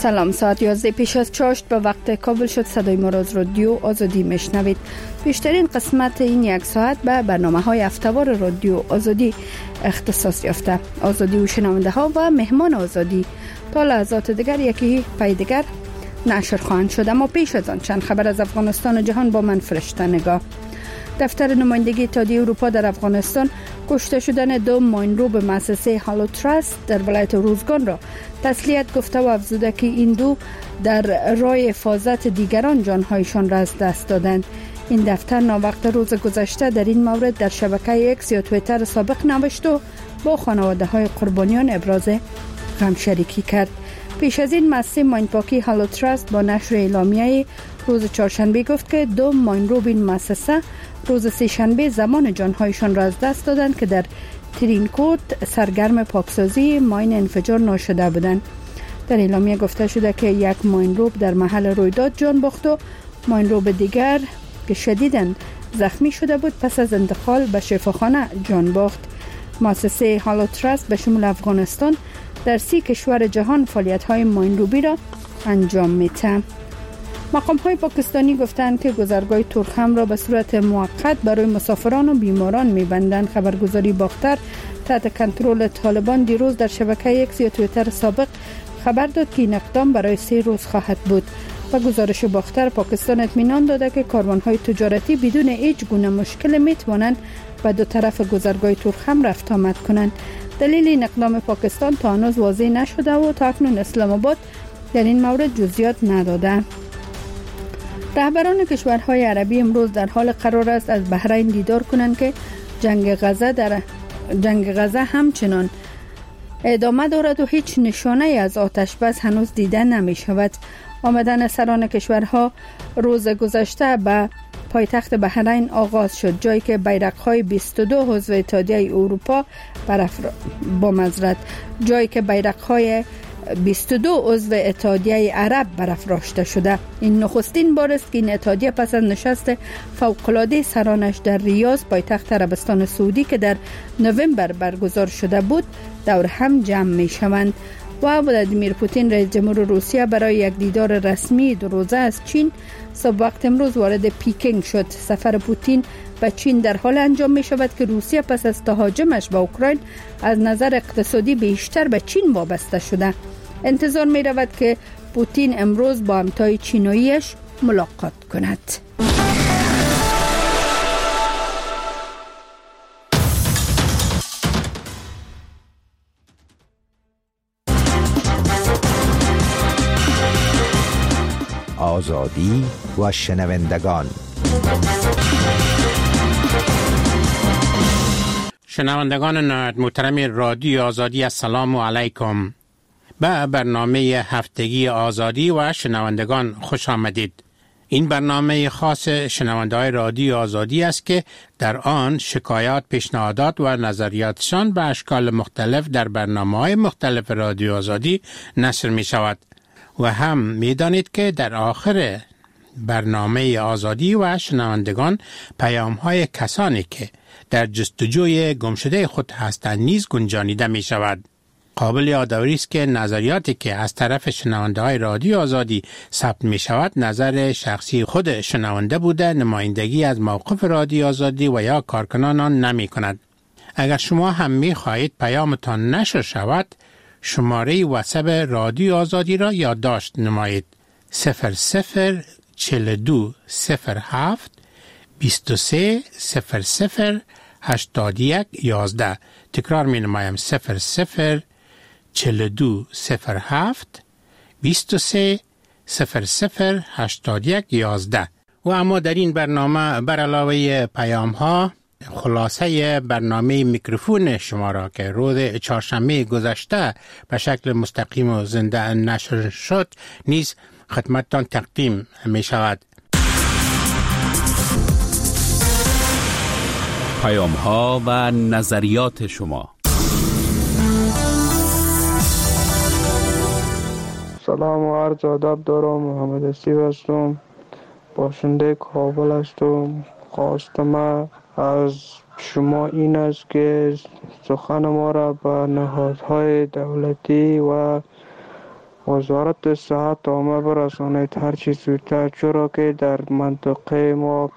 سلام، ساعت 11 پیش از چاشت به وقت کابل شد. صدای ما را از رادیو آزادی میشنوید. بیشترین قسمت این یک ساعت به برنامه‌های هفته‌وار رادیو آزادی اختصاص یافته. آزادی و شنونده ها و مهمان آزادی تا لحظات دیگر یکی پای دیگر نشر خواهند شد. اما پیش از آن چند خبر از افغانستان و جهان با من فرشته نگاه. دفتر نمایندگی اتحادیه اروپا در افغانستان کشته شدن دو ماینروب مؤسسه هالو تراست در ولایت روزگان را تسلیت گفته و افزوده که این دو در راه حفاظت دیگران جانهایشان را از دست دادند. این دفتر ناوقت روز گذشته در این مورد در شبکه اکس یا توییتر سابق نوشت و با خانواده های قربانیان ابراز غم شریکی کرد. پیش از این مؤسسه ماینپاکی هالو تراست با نشر اعلامیه روز چهارشنبه گفت که دو ماینروب این مؤسسه روز سه‌شنبه زمان جانهایشان را از دست دادند که در ترینکوت سرگرم پاکسازی ماین انفجار ناشده بودند. در اعلامیه گفته شده که یک ماینروب در محل رویداد جان باخت و ماینروب دیگر که شدیداً زخمی شده بود پس از انتقال به شفاخانه جان باخت. مؤسسه هالو تراست به شمول افغانستان در 30 کشور جهان فعالیت‌های ماینروبی را انجام می‌دهد. مقام‌های پاکستانی گفتند که گذرگاه تورخم را به صورت موقت برای مسافران و بیماران می‌بندند. خبرگزاری باختر تحت کنترل طالبان دیروز در شبکه اکس یا توییتر سابق خبر داد که این اقدام برای 3 روز خواهد بود. و گزارش باختر پاکستان اطمینان داده که کاروان‌های تجارتی بدون هیچ گونه مشکل می‌توانند به دو طرف گذرگاه تورخم رفت آمد کنند. دلیل این اقدام پاکستان تا هنوز واضح نشده و تا اکنون اسلام آباد در این مورد جزئیات نداده. رهبران کشورهای عربی امروز در حال قرار است از بحرین دیدار کنند که جنگ غزه همچنان ادامه دارد و هیچ نشانه از آتش بس هنوز دیده نمی شود. آمدن سران کشورها روز گذشته به پایتخت بحرین آغاز شد، جایی که بیرق‌های 22 عضو اتحادیه اروپا جایی که بیرق‌های 22 عضو اتحادیه عرب برافراشته شده. این نخستین بار است که این اتحادیه پس از نشست فوق‌العاده سرانش در ریاض پایتخت عربستان سعودی که در نوامبر برگزار شده بود دور هم جمع می شوند. و ولادیمیر پوتین رئیس جمهور روسیه برای یک دیدار رسمی 2 روزه از چین صبح وقت امروز وارد پیکینگ شد. سفر پوتین به چین در حال انجام می شود که روسیه پس از تهاجمش به اوکراین از نظر اقتصادی بیشتر به چین وابسته شده. انتظار می رود که پوتین امروز با همتای چیناییش ملاقات کند. آزادی و شنوندگان. شنوندگان محترم رادیو آزادی، السلام علیکم. به برنامه هفتگی آزادی و شنوندگان خوش آمدید. این برنامه خاص شنونده‌های رادیو آزادی است که در آن شکایات، پیشنهادات و نظریاتشان به اشکال مختلف در برنامه‌های مختلف رادیو آزادی نشر می شود. و هم می دانید که در آخر برنامه آزادی و شنوندگان پیام‌های کسانی که در جستجوی گمشده خود هستند نیز گنجانیده می شود. قابل یادآوری است که نظریاتی که از طرف شنونده‌های رادیو آزادی ثبت می شود نظر شخصی خود شنونده بوده، نمایندگی از موقف رادیو آزادی و یا کارکنان آن نمی کند. اگر شما هم می خواهید پیامتان نشر شود، شماره واتساپ رادیو آزادی را یادداشت نمایید: 004207 23 00 81 11. تکرار می نمایم: 004207 23 00 81 11. و اما در این برنامه بر علاوه پیام ها خلاصه برنامه میکروفون شما را که روز چهارشنبه گذشته به شکل مستقیم و زنده نشر شد نیز خدمتتان تقدیم می شود. پیام ها و نظریات شما. سلام و عرض ادب دارم. محمد اسیب هستم، باشنده کابل هستم. خواستم از شما این است که سخن ما را به نهادهای دولتی و وزارت صحت آمه برسانید هر چی زودتر، چرا که در منطقه ما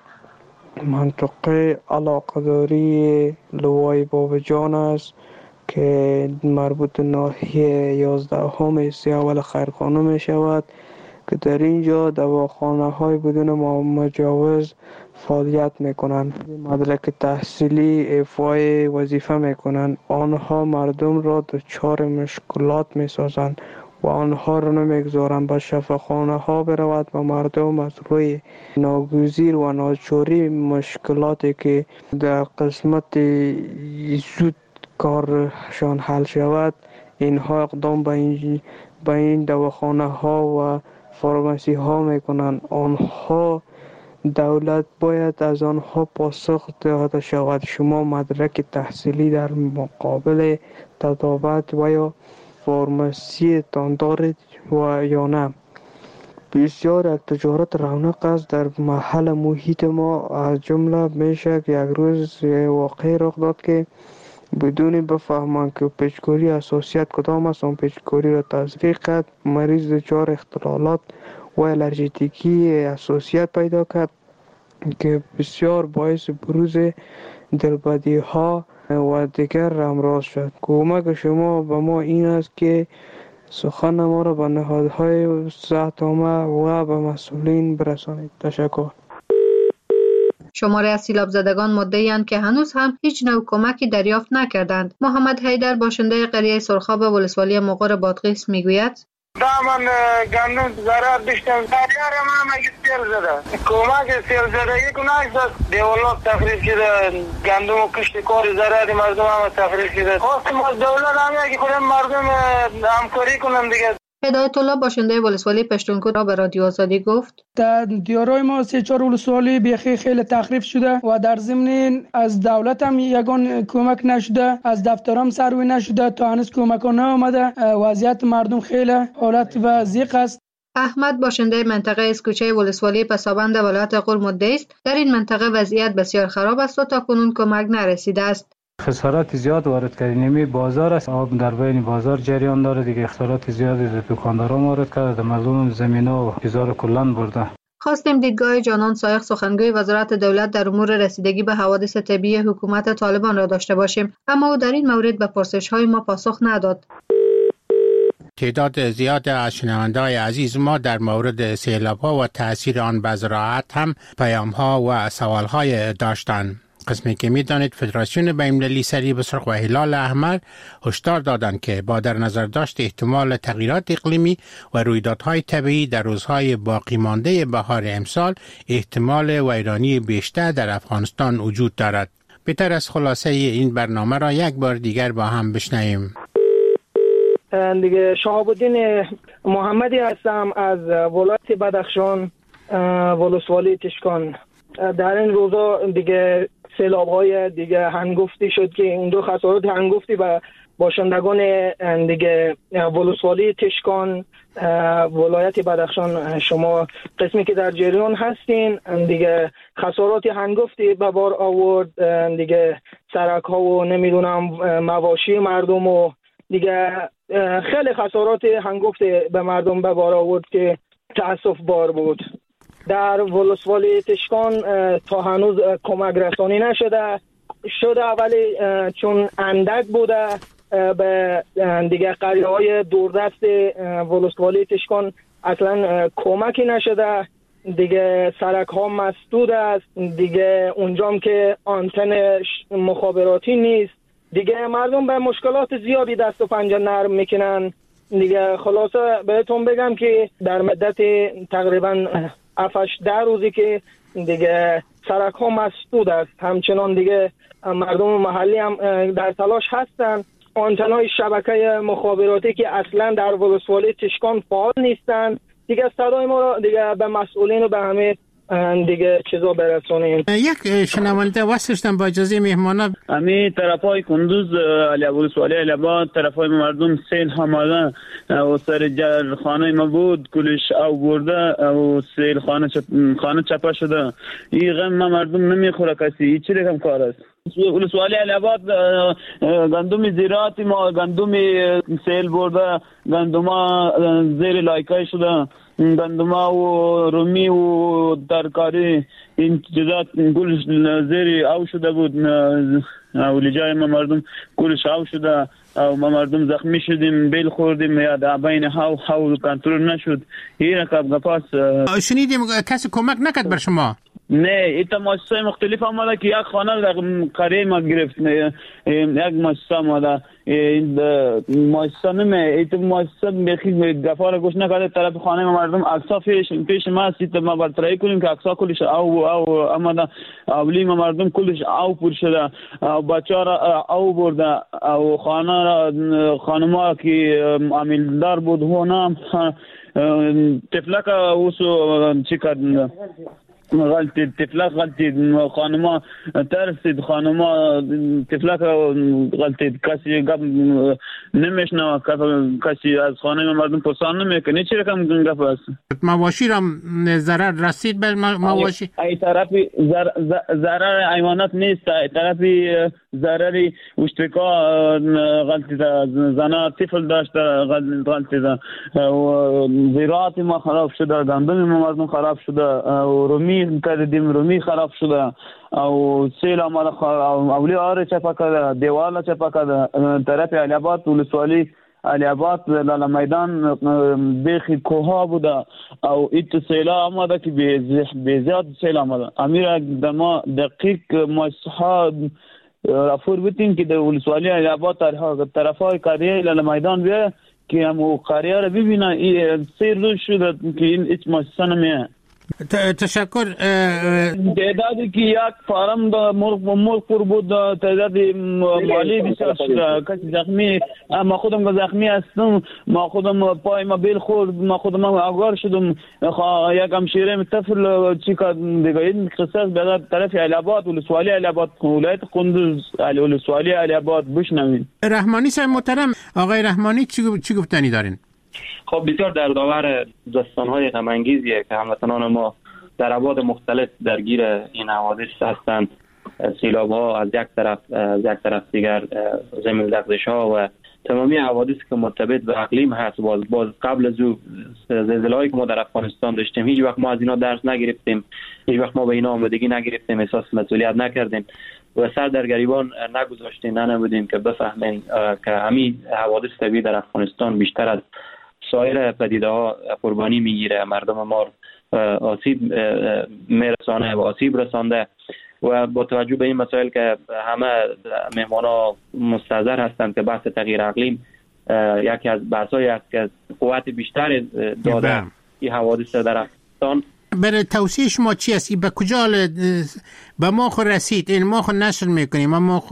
منطقه علاقه‌داری لوای بابجان است که مربوط به ناحیه 11 اول خیرخانه می شود که در اینجا دواخانه های بدون مجوز فعالیت می کنند. مدرک تحصیلی ایفای وظیفه می کنند. آنها مردم را دچار مشکلات می سازند و آنها را نمیگذارند به شفاخانه ها برود و مردم از روی ناگزیر و ناچاری مشکلاتی که در قسمت زود کارشان حل شود اینها اقدام به این دواخانه ها و فارماسی ها میکنند. آنها دولت باید از آنها پاسخ داده شود. شما مدرک تحصیلی در مقابل تداوت و یا فارماسی تان دارید و یا نه؟ بسیار یک تجارت رونق است در محل محیط ما. از جمله میشه که یک روز واقعی رخ داد که بدون بفهمند که پیچکاری اساسیت کدام است، اون پیچکاری را تزریق کرد. مریض دچار اختلالات و الرژیتیکی اساسیت پیدا کرد که بسیار باعث بروز دلبدی ها و دیگر امراض شد. کمک شما به ما این است که سخن ما را به نهادهای صحت عامه و به مسئولین برسانید. تشکر. شماره از سیلاب زدگان مدعی‌اند که هنوز هم هیچ نوع کمکی دریافت نکردند. محمد حیدر باشنده قریه سرخاب ولسوالی مغور بادغیس میگوید: من گندم ضرر داشتم. دریار ما مگه سیل زده. کمک سیل زده یک نشد. دولت تخریب شده. گندم و کشت کار ضرر مردم هم تخریب شده. خواستم از دولت هم که خودم مردم همکاری کنم دیگه. هدایت الله باشنده ولسوالی پشتونکو را به رادیو آزادی گفت: در دیارای ما 3-4 ولسوالی بیخی خیلی تخریب شده و در ضمن از دولت هم یگان کمک نشده، از دفترام سروی نشده، تا هنوز کمک ها نیامده. وضعیت مردم خیلی حالت و ضیق است. احمد باشنده منطقه اسکوچه ولسوالی پسابند ولایت غور مدعی است در این منطقه وضعیت بسیار خراب است و تا کنون کمک نرسیده است. خسارات زیاد وارد کردیم. بازار است، آب در بین بازار جریان داره دیگه. خسارات زیادی از دکانداران وارد کرده، مردم زمینا و چیزا کلان برده. خواستیم دیدگاه جانان سایق سخنگوی وزارت دولت در امور رسیدگی به حوادث طبیعی حکومت طالبان را داشته باشیم، اما او در این مورد به پرسش‌های ما پاسخ نداد. تعداد زیاد از شنونده‌های عزیز ما در مورد سیلاب‌ها و تأثیر آن بر زراعت هم پیام‌ها و سوال‌های داشتند. قسمی که می‌دانید فدراسیون بین‌المللی صلیب سرخ و هلال احمر هشدار دادند که با در نظر داشت احتمال تغییرات اقلیمی و رویدادهای طبیعی در روزهای باقی مانده بهار امسال احتمال ویرانی بیشتر در افغانستان وجود دارد. بهتر از خلاصه این برنامه را یک بار دیگر با هم بشنویم. دیگه شهاب الدین محمدی هستم از ولایت بدخشان ولسوالی تشکان. در این روزا دیگه سیلاب‌های دیگه هنگفتی شد که این دو خسارات هنگفتی به باشندگان دیگه ولسوالی تشکان ولایت بدخشان شما قسمی که در جریان هستین دیگه خسارات هنگفتی به بار آورد. دیگه سرک ها و نمیدونم مواشی مردم و دیگه خیلی خسارات هنگفتی به مردم به بار آورد که تأسف بار بود. در ولسوالی تشکان تا هنوز کمک رسانی نشده ولی چون اندک بوده به دیگه قریه های دوردست ولسوالی تشکان اصلا کمکی نشده. دیگه سرک ها مسدود است دیگه، اونجام که آنتن مخابراتی نیست دیگه، مردم به مشکلات زیادی دست و پنجه نرم میکنن دیگه. خلاصه بهتون بگم که در مدت تقریبا 7-10 روزی که دیگه سرک ها مسدود است، همچنان دیگه مردم محلی هم در تلاش هستن. آنتنای شبکه مخابراتی که اصلا در ولسوالی تشکان فعال نیستن دیگه، صدای ما را دیگه به مسئولین و به همه دیگه چیزا برسونیم. یک شنونده واسطم با اجازه مهمانا امی طرفای کندوز علی ولسوالی علی آباد طرفای مردم سیل حماده و سر خانه ما بود کلش او برده و سیل خانه چپه شده. این غم ما مردم نمیخوره کسی. این چی رقم کار است؟ ولسوالی علی آباد گندم زراعتی ما گندم سیل برده، گندم زیر لایکای شده، گندم و رومی و ترکاری این چیزات کلش زیر او شده بود. اولی جای ما مردم کلش او شده و ما مردم زخمی شدیم، بیل خوردیم یا در بین هاو کنترل نشد. این رقم گپاس. شنیدیم کسی کمک نکرد بر شما؟ نه، ایتا مؤسسه مختلف آمده که یک خانه در قریه ما گرفت، یک مؤسسه آمده. مؤسسه نمه ایتا مؤسسه بخی گفا را گوش نکرده. طرف خانه ما مردم اکسا پیش ما است. ایتا ما برطرحی کنیم که اکسا کلش او آمده. اولی ما مردم کلش او پر شده و بچه را او برده و خانه ما که عاملدار بود هونم تفلک اوسو چی کرد غلطی تفلک غلطی خانما ترسید خانما تفلک غلطی کسی گپ نمیشنوه کسی از خانه مردم پرسان نمیکنه. چی رقم گپ است؟ مواشی را ضرر رسید به مواشی؟ ای طرفی ضرر حیوانات نیست، ای طرفی ضرری اشتکا غلطی ده، زنها طفل داشته غلطی ده و زراعت ما خراب شده، گندم ما مردم خراب شده و رومی کردیم رومی خراب شده او سیل آمده اولی آره چپا کرده دیوال چپا کرده. طرف علی آباد ولسوالی علی آباد لالا میدان بیخی کوها بوده او ایت سیلا آمده که به زیاد سیل آمده. امیر ما دقیق مصحاب رفور بودیم که در ولسوالی علی آباد طرفای قریه لالا میدان بیه که همو قریه را ببینه سیر روز شده که این هیچ مؤسسه نمیه. تشکر. تعدادی که یک فارم دا مرغ پر بود، تعدادی مالی بسیار شده. کسی زخمی، ما خودم زخمی هستم، ما خودم پای ما بیل خورد، ما خودم آگار شدم. یک همشیره طفل چی که دیگه این قصص به طرف علی آباد ولسوالی علی آباد ولایت کندوز ولسوالی علی آباد بشنوین. رحمانی صاحب محترم، آقای رحمانی چی گفتنی دارین؟ خب بسیار دردآور داستان‌های غم‌انگیزیه که هموطنان ما در ابعاد مختلف درگیر این حوادث هستند. سیلاب‌ها از یک طرف دیگر زمین لرزش‌ها و تمامی حوادثی که مرتبط به اقلیم هست. باز قبل از زلزله‌ای که ما در افغانستان داشتیم هیچ وقت ما از اینا درس نگرفتیم، هیچ وقت ما به اینا آمادگی نگرفتیم، احساس مسئولیت نکردیم و سر در گریبان نگذاشتیم، نبودیم که بفهمیم که همین حوادث طبیعی در افغانستان بیشتر از سایر پدیده ها قربانی میگیره، مردم ما آسیب میرسانه و آسیب رسانده. و با توجه به این مسائل که همه مهمانا مستحضر هستند که بحث تغییر اقلیم یکی از بحث‌هایی است که قوت بیشتر داده این حوادث در افغانستان. برای توصیه شما چی است؟ به کجا به ما خود رسید؟ این ما خود نشر میکنیم، ما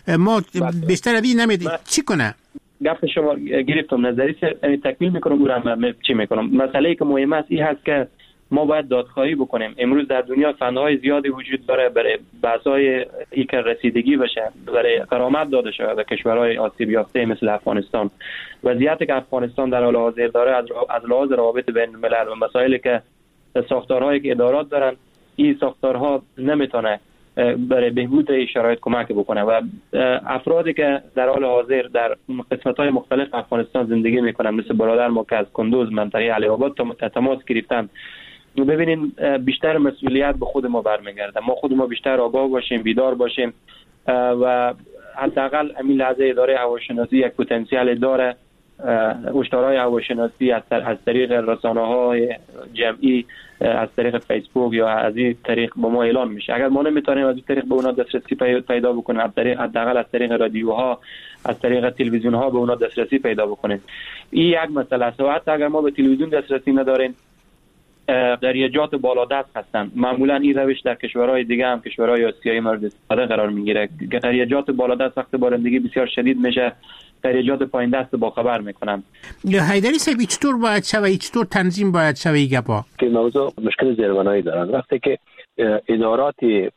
بیشتر ابی نمیدیم چی کنه؟ گفت شما گرفتم نظری تکمیل میکنم و چی میکنم. مسئله که مهم است این هست که ما باید دادخواهی بکنیم. امروز در دنیا فنهای زیادی وجود داره برای بحث‌های که رسیدگی بشه، برای غرامت داده شده به کشورهای آسیب یافته مثل افغانستان. وضعیتی که افغانستان در حال حاضر داره از لحاظ روابط بین الملل و مسائلی که ساختارهایی که ادارات دارن، این ساختارها نمیتونه برای بهبود شرایط کمک بکنه و افرادی که در حال حاضر در قسمت‌های مختلف افغانستان زندگی میکنن مثل برادر ما که از کندوز منطقه علی آباد تماس گرفتن، ببینین بیشتر مسئولیت به خود ما برمیگرده. ما خود ما بیشتر آگاه باشیم، بیدار باشیم و حداقل همین لحظه اداره هواشناسی یک پتانسیل داره. هشدارهای هواشناسی از طریق رسانه‌های جمعی، از طریق فیسبوک یا از این طریق به ما اعلام میشه. اگر ما نمیتونیم از این طریق به اونا دسترسی پیدا بکنیم، حداقل از طریق رادیوها، از طریق تلویزیون‌ها به اونا دسترسی پیدا بکنیم. این یک مسئله است. حتی اگر ما به تلویزیون دسترسی نداریم، قریجات بالادست هستند. معمولا این روش در کشورهای دیگه هم کشورهای آسیایی مورد استفاده قرار میگیره. قریجات بالادست وقت بارندگی بسیار شدید میشه، خیریجات پایین دست با خبر میکنم. حیدری صاحب چطور باید شوه، چطور تنظیم باید شوه گپا؟ که موضوع مشکل زیربنایی دارن. وقتی که ادارات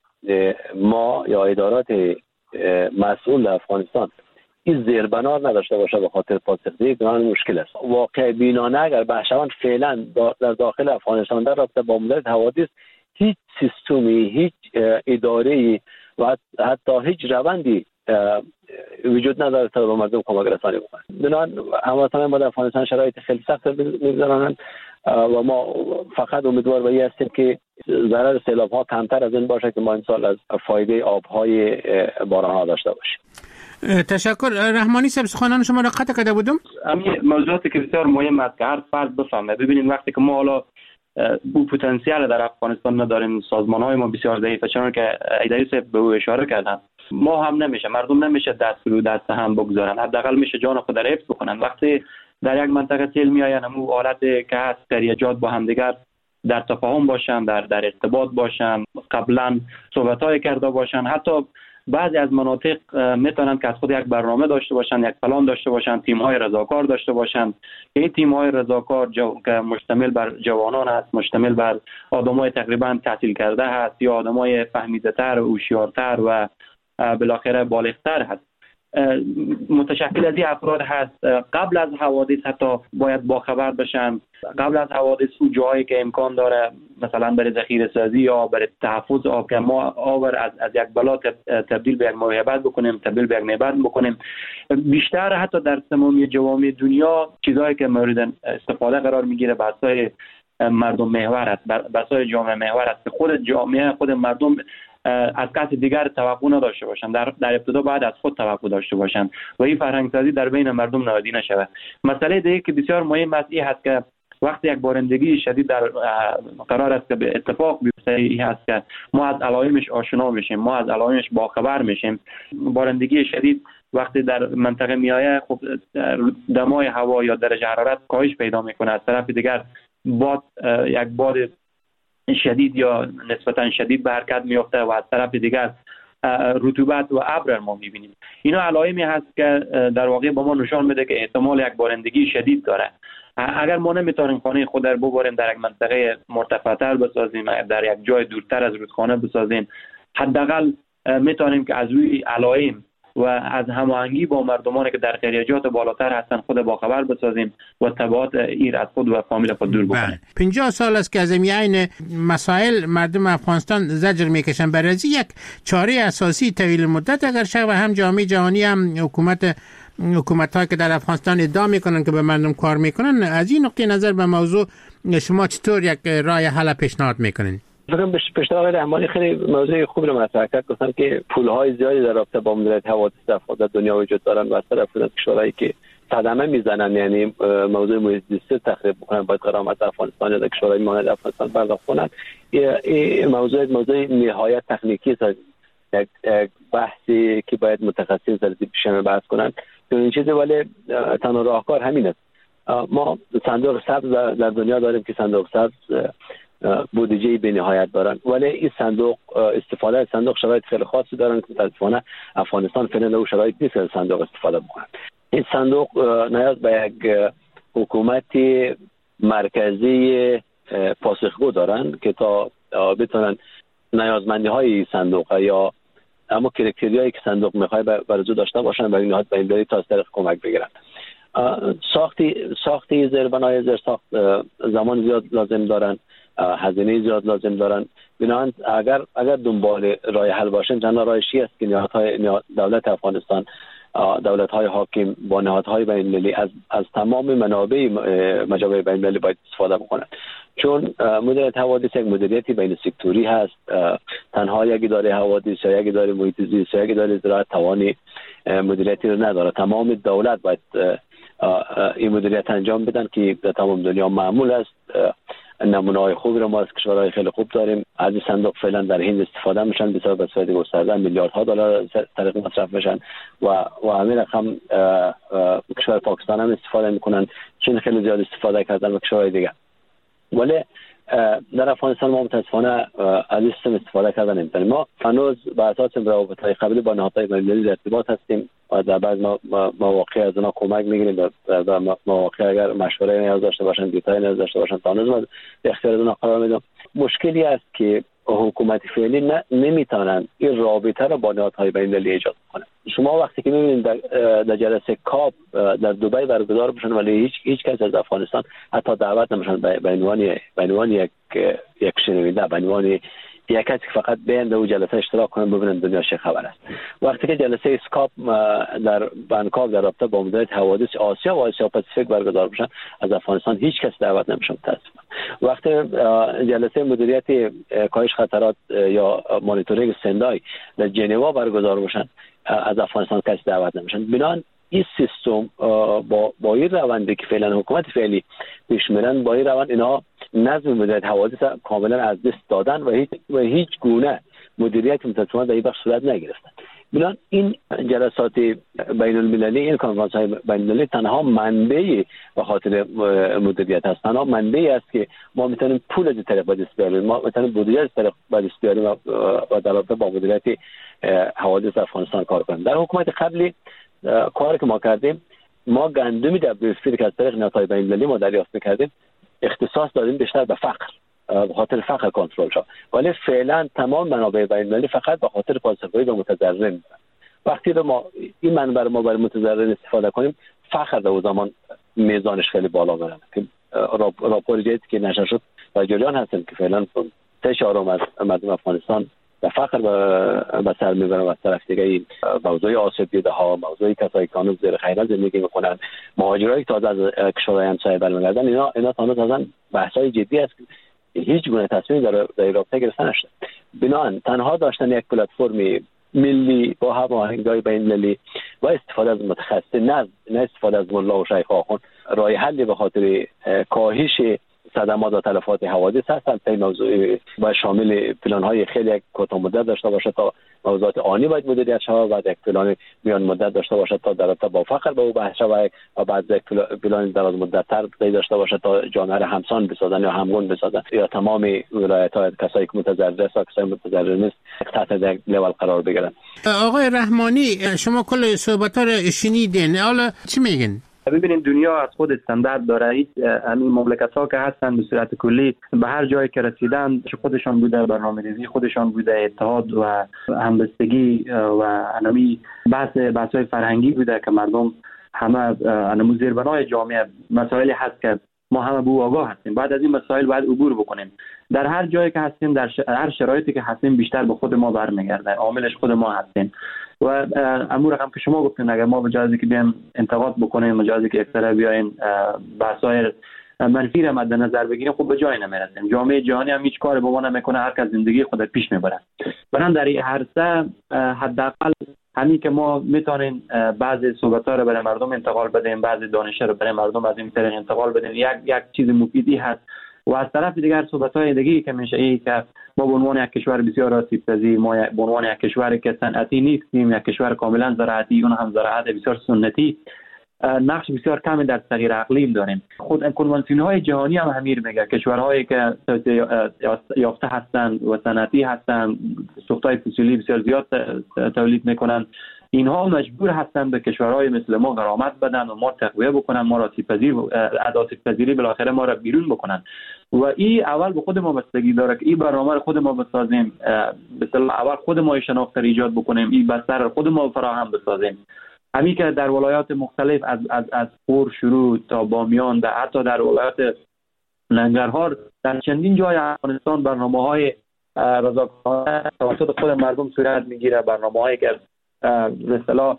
ما یا ادارات مسئول در افغانستان این زیربنا نداشته باشه به خاطر پاسخگویی، بنابر مشکل است. واقع بینانه اگر بخشوان فعلا در داخل افغانستان در رابطه با مدیریت حوادث هیچ سیستمی، هیچ اداره‌ای و حتی هیچ روندی وجود نداره تا به مردم کمک رسانی بکنه. بنابراین هموطنان ما در افغانستان شرایط خیلی سخت می‌گذرانند و ما فقط امیدوار به این هستیم که ضرر سیلاب‌ها کمتر از این باشه که ما این سال از فایده آب‌های باران‌ها داشته باشیم. تشکر. رحمانی صاحب سخنان شما را قطع کرده بودم. همین موضوعاتی که بسیار مهم است که هر فرد بفهمه. ببینید وقتی که ما حالا بو پتانسیل در افغانستان نداریم، سازمان‌های ما بسیار ضعیفه، چون که حیدری صاحب به او اشاره کردن، ما هم نمیشه، مردم نمیشه دست رو دست هم بگذارن، حداقل میشه جان خود را حفظ بکنن. وقتی در یک منطقه تیل میآین، همون حالت که هست خیریجات با هم دیگر در تفاهم باشن، در ارتباط باشن، قبلا صحبت‌های کرده باشن، حتی بعضی از مناطق میتونن که از خود یک برنامه داشته باشن، یک پلان داشته باشن، تیم‌های رضاکار داشته باشن. این تیم‌های رضاکار که مشتمل بر جوانان است، مشتمل بر آدمای تقریبا تحصیل کرده هست یا آدمای فهمیده‌تر و هوشیارتر و بالاخره بالغ‌تر هست، متشکل از این افراد هست. قبل از حوادث حتی باید با خبر بشن، قبل از حوادث اون جایی که امکان داره مثلا برای ذخیره سازی یا برای تحفظ آب که ما آب از یک بلا تبدیل به یک موهبت بکنیم، تبدیل به یک نعمت بکنیم. بیشتر حتی در تمامی جوامع دنیا چیزایی که مورد استفاده قرار میگیره بحث‌های مردم محور است، بحث‌های جامعه محور است که خود جامعه، خود مردم از کس دیگر توقع نداشته باشن، در ابتدا بعد از خود توقع داشته باشن و این فرهنگ سازی در بین مردم نهادی نشود. مسئله دیگه که بسیار مهم است این هست که وقتی یک بارندگی شدید در قرار است که به اتفاق بیفته، این هست که ما از علائمش آشنا میشیم، ما از علائمش باخبر میشیم. بارندگی شدید وقتی در منطقه میآید، خب دمای هوا یا درجه حرارت کاهش پیدا میکنه، از طرف دیگر یک باد شدید یا نسبتا شدید به حرکت میفته و از طرف دیگر رطوبت و ابر ما میبینیم. اینا علائمی هست که در واقع با ما نشان میده که احتمال یک بارندگی شدید داره. اگر ما نمیتونیم خانه خود را ببریم در یک منطقه مرتفع‌تر بسازیم، در یک جای دورتر از رودخانه بسازیم، حداقل میتونیم که از روی علائم و از هماهنگی با مردمانی که در خیریجات بالاتر هستن خود با خبر بسازیم و تبعات ایر از خود و فامیل خود دور بکنیم. 50 سال است که از این مسائل مردم افغانستان زجر میکشن. برای یک چاره اساسی طویل مدت اگر شد و هم جامعه جهانی هم حکومت‌ها که در افغانستان ادعا میکنن که به مردم کار میکنن، از این نقطه نظر به موضوع شما چطور یک راه حل پیشنهاد میکنین؟ فکر پیشنهاد رحمانی خیلی موضوع خوبی رو مطرح کرد. گفتن که پول‌های زیادی در رابطه با مدیریت حوادث در دنیا وجود دارن و از طرف کشورهایی که صدمه میزنن، یعنی موضوع محیط زیستی تخریب میکنن، باید غرامت افغانستان یا کشورهای مانند افغانستان پرداخت کنن. این موضوع نهایت تکنیکی است، یک بحثی که باید متخصصین در پیشنهاد بحث کنن. این چیزی ولی تنها راهکار همین است. ما صندوق سبز در دنیا داریم که صندوق سبز بودجه به نهایت دارن، ولی این صندوق استفاده از صندوق شرایط خیلی خاصی دارن که متاسفانه افغانستان فعلا او شرایط نیست از صندوق استفاده بکنن. این صندوق نیاز به یک حکومت مرکزی پاسخگو دارن که تا بتونن نیازمندی های صندوق یا اما کرکتریایی که صندوق میخواد برزو داشته باشن برای نهاد به این دلیل تا از طریق کمک بگیرن. ساختی زیربنای زیرساخت زمان زیاد لازم دارن، هزینه زیاد لازم دارن. بنابراین اگر دنبال راه حل باشن، تنها راهشی است که دولت افغانستان، دولت‌های حاکم با نهادهای بین‌المللی از تمام منابع مجامع بین‌المللی باید استفاده بکنن، چون مدیریت حوادث یک مدیریتی بین سکتوری هست. تنها یک اداره حوادث یا یک اداره محیط زیست یا یک اداره زراعت توانی مدیریتی رو نداره. تمام دولت باید این مدیریت انجام بدن که در تمام دنیا معمول است. نمونه‌های خوبی رو ما از کشورهای خیلی خوب داریم. از این صندوق فعلا در هند استفاده میشن، بسیار به صورت گسترده میلیاردها دلار طریق مصرف میشن و همین رقم کشور پاکستان هم استفاده میکنن، چین خیلی زیاد استفاده کردن و کشورهای دیگه. ولی در افغانستان ما متاسفانه از این سیستم استفاده کردن نمی‌تونیم. ما هنوز به اساس روابط‌های قبلی با نهادهای بین‌المللی در ارتباط هستیم. و در بعض مواقع از اونا کمک میگیریم و مواقع اگر مشوره نیاز داشته باشن، دیتای نیاز داشته باشن، تانوز اختیار اونا قرار میدم. مشکلی است که حکومت فعلی نمیتونن این رابطه رو با نهادهای بین‌المللی ایجاد کنن. شما وقتی که میبینید در جلسه کاپ در دبی برگزار بشن ولی هیچ کس از افغانستان حتی دعوت نمیشن به عنوان یک شنونده، به عنوان یک کسی که فقط بیان در جلسه اشتراک کنن ببینن دنیا چه خبر است. وقتی که جلسه اسکاپ در بانکوک در رابطه با مدیریت حوادث آسیا و آسیا پاسیفیک برگزار بشن، از افغانستان هیچ کس دعوت نمیشن متاسفانه. وقتی جلسه مدیریت کاهش خطرات یا مانیتورینگ سندای در ژنوا برگزار بشن، از افغانستان کس دعوت نمیشن. بنابراین این سیستم با این روندی که فعلا حکومت فعلی پیش میرن، با این روند اینا نظم مدیریت حوادث کاملا از دست دادن و هیچ گونه مدیریت متاسفانه در این بخش صورت نگرفتن. بنابراین این جلسات بین المللی، این کنفرانس های بین المللی تنها منبعی به خاطر مدیریت هست، تنها منبعی است که ما میتونیم پول از طرف به دست بیاریم، ما میتونیم بودجه از طرف به دست بیاریم و در رابطه با مدیریت حوادث افغانستان کار کنیم. در حکومت قبلی کاری که ما کردیم، ما گندمی WFP که از طریق نهادهای بین المللی ما دریافت میکردیم اختصاص دادیم بیشتر به فقر، به خاطر فقر کنترل شد. ولی فعلا تمام منابع بین المللی فقط به خاطر پاسخگویی به متضررین. وقتی ما این منبع رو ما برای متضررین استفاده کنیم، فقر در زمان میزانش خیلی بالا میره. که راپور جدیدی که نشر شد و جریان هستیم که فعلا 3/4 از مردم افغانستان به فقر به سر میبرن و از طرف دیگه موضوع آسیب دیده ها، موضوع کسایی که هنوز زیر خیرات زندگی میکنن، مهاجرایی تازه از کشورهای همسایه برمیگردن، اینا تازه بحث‌های جدی است که هیچ گونه تصمیم در رابطه گرفته نشده. بنابراین تنها داشتن یک پلتفرم ملی با هماهنگی بین‌المللی و استفاده از متخصصین، نه استفاده از ملا و شیخ آخوند، راه حلی به خاطر کاهش صدمات و تلفات حوادث هستند. این موضوع باید شامل پلان‌های خیلی کوتاه مدت داشته باشه تا موضوعات آنی باید مدیریت شود، بعد یک پلان میان مدت داشته باشه تا در رابطه با فقر به او بحث شود و بعد یک پلان دراز مدت تر داشته باشه تا جامعه را همسان بسازن یا همگون بسازن یا تمام ولایت‌ها کسایی که متضرر است و کسایی متضرر نیست تحت یک لول قرار بگیرن. آقای رحمانی، شما کل صحبت‌ها رو شنیدین، حالا چی میگین؟ ببینید دنیا از خود استاندارد داره. همین مملکت‌ها که هستن به صورت کلی به هر جایی که رسیدن، چه خودشان بوده برنامه‌ریزی خودشان بوده، اتحاد و همبستگی و همین بحث‌های فرهنگی بوده که مردم همه انمو زیربنای جامعه مسائلی هست که ما همه به آگاه هستیم. بعد از این مسائل باید عبور بکنیم. در هر جایی که هستیم، در هر شرایطی که هستیم، بیشتر به خود ما برمیگرده، عاملش خود ما هستیم. و امور رقم که شما گفتین، اگر ما بجازی که بیایم انتقاد بکنیم، بجازی که اکثر بیاین بحث‌های منفی را مد نظر بگیریم، خب به جای نمیرسیم. جامعه جهانی هم هیچ کاری به ما نمیکنه، هر کس زندگی خود پیش میبره. برام در این عرصه حداقل همین که ما میتونیم بعضی صحبت‌ها رو برای مردم انتقال بدیم، بعضی دانش رو برای مردم از این طریق انتقال بدیم، یک چیز مفیدی هست. و از طرف دیگر صحبت‌های دیگه که میشه این که ما به عنوان یک کشور بسیار آسیب‌پذیر، ما به عنوان یک کشوری که صنعتی نیستیم، یک کشور کاملا زراعتی، اون هم زراعت بسیار سنتی، نقش بسیار کمی در تغییر اقلیم داریم. خود کنوانسیون‌های جهانی هم همین میگه کشورهایی که یافته هستند و صنعتی هستند، سوخت‌های فسیلی بسیار زیاد تولید میکنن، اینها مجبور هستند به کشورهای مثل ما غرامت بدن و ما تقویه بکنن، ما را آسیب‌پذیری بالاخره ما را بیرون بکنن. و این اول به خود ما بستگی داره که این برنامه رو خود ما بسازیم، اول خود ما شناخت ایجاد بکنیم، این بستر رو خود ما فراهم بسازیم. همین که در ولایات مختلف از خور شروع تا بامیان، حتی در ولایات ننگرهار، در چندین جای افغانستان برنامه‌های رضاکارانه توسط خود مردم صورت میگیره، برنامه‌هایی که به اصطلاح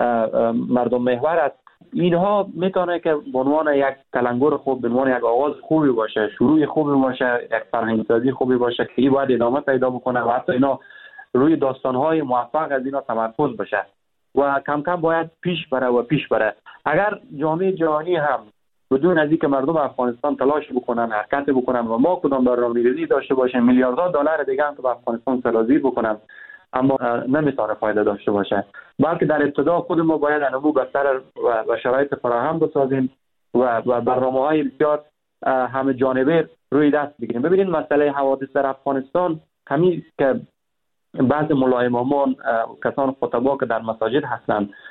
مردم محور است. اینها میتونه که به عنوان یک تلنگر خوب، به عنوان یک آغاز خوبی باشه، شروع خوبی باشه، یک فرهنگ‌سازی خوبی باشه که این باید ادامه پیدا بکنه و حتی اینا روی داستان‌های موفق از اینا تمرکز بشه و کم کم باید پیش بره. اگر جامعه جهانی هم بدون از اینکه مردم افغانستان تلاش بکنن، حرکت بکنن و ما کدام برنامه‌ریزی داشته باشیم، میلیاردها دلار دیگه هم تو افغانستان سرازیر بکنن، اما نمیتونه فایده داشته باشه. بلکه در ابتدا خود ما باید انمو بستر و شرایط فراهم بسازیم و برنامه‌های بسیار همه جانبه روی دست بگیریم. ببینید مسئله حوادث در افغانستان همین که بعض ملا امامان، کسان خطبا که در مساجد هستند،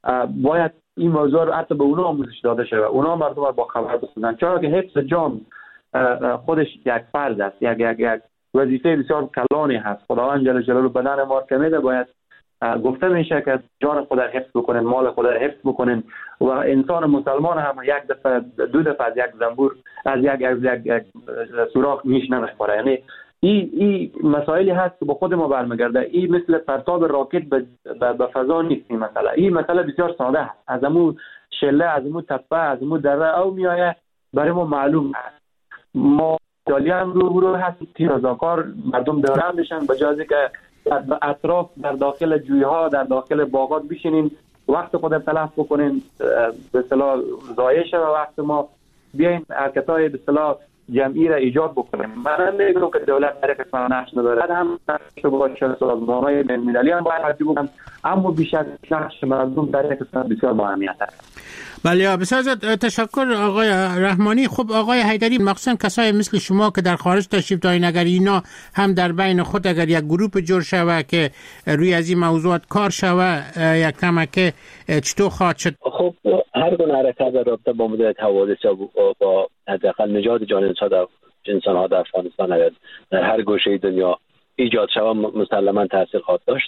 باید این موضوع رو حتی به اونا آموزش داده شود، اونا مردم رو با خبر بسازن، چرا که حفظ جان خودش یک فرض است، یک وظیفه بسیار کلانی هست. خداوند جل جلاله بدن ما که میده، باید گفته میشه که جان خود را حفظ بکنین، مال خود را حفظ بکنین و انسان مسلمان هم یک دفعه دو دفعه از یک زنبور از یک سوراخ میش نمیخوره. یعنی این مسائلی هست که به خود ما برمیگرده. این مثل پرتاب راکت به فضا نیست. این مسئله بسیار ساده است. از امو شله، از امو تپه، از امو دره او میآید برای ما معلوم است. ما دالیم رو هست تیرازاکار مردم دوران بشن، بجازی که در اطراف در داخل جویها در داخل باغات بشینین، وقت خود تلف بکنین، به اصطلاح ضایع شده وقت ما، بیاین حرکت‌های به اصطلاح جمعی را ایجاد بکنیم. من نمیگم که دولت در کشور نقش نداره، هم نقش باشه، سازمان‌های بین‌المللی هم باید حرکت بکنن، اما بیشتر نقش مردم در کشور بسیار با اهمیت است. بله، بسیار تشکر آقای رحمانی. خب آقای حیدری، مخصوصا کسای مثل شما که در خارج تشریف دارین، اگر اینا هم در بین خود اگر یک گروپ جور شوه که روی از این موضوعات کار شوه، یک کمک چطور خواهد شد؟ خب هر گونه حرکت در رابطه با مدیریت حوادث یا با حداقل نجات جان انسان‌ها در افغانستان اگر در هر گوشه دنیا ایجاد شوه مسلماً تاثیر خواهد داشت.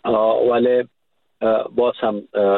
ولی باز هم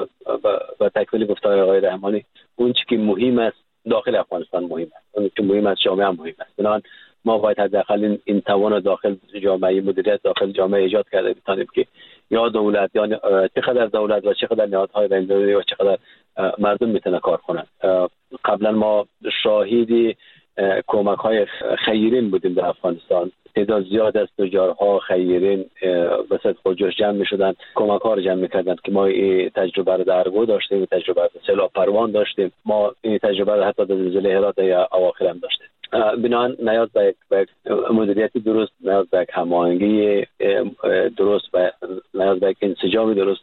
با تکمیل گفتار آقای رحمانی، اون چیزی که مهم است داخل افغانستان مهم است، اون که مهم است جامعه هم مهم است. بنابراین ما باید حداقل این توان داخل جامعه، مدیریت داخل جامعه ایجاد کرده بتانیم که یا دولت یا چقدر دولت و چقدر نهادهای بین‌المللی و چقدر مردم میتونه کار کنند. قبلا ما شاهد کمک‌های خیرین بودیم در افغانستان. تعداد زیاد از تجارها خیرین به صد خودجوش جمع می‌شدن، کمک‌ها رو جمع می‌کردند که ما این تجربه رو در ارگو داشتیم، تجربه رو سیلاب پروان داشتیم، ما این تجربه رو حتی در زلزله هرات یا اواخر هم داشتیم. بنابراین نیاز به مدیریت درست، نیاز به هماهنگی درست و نیاز به انسجام درست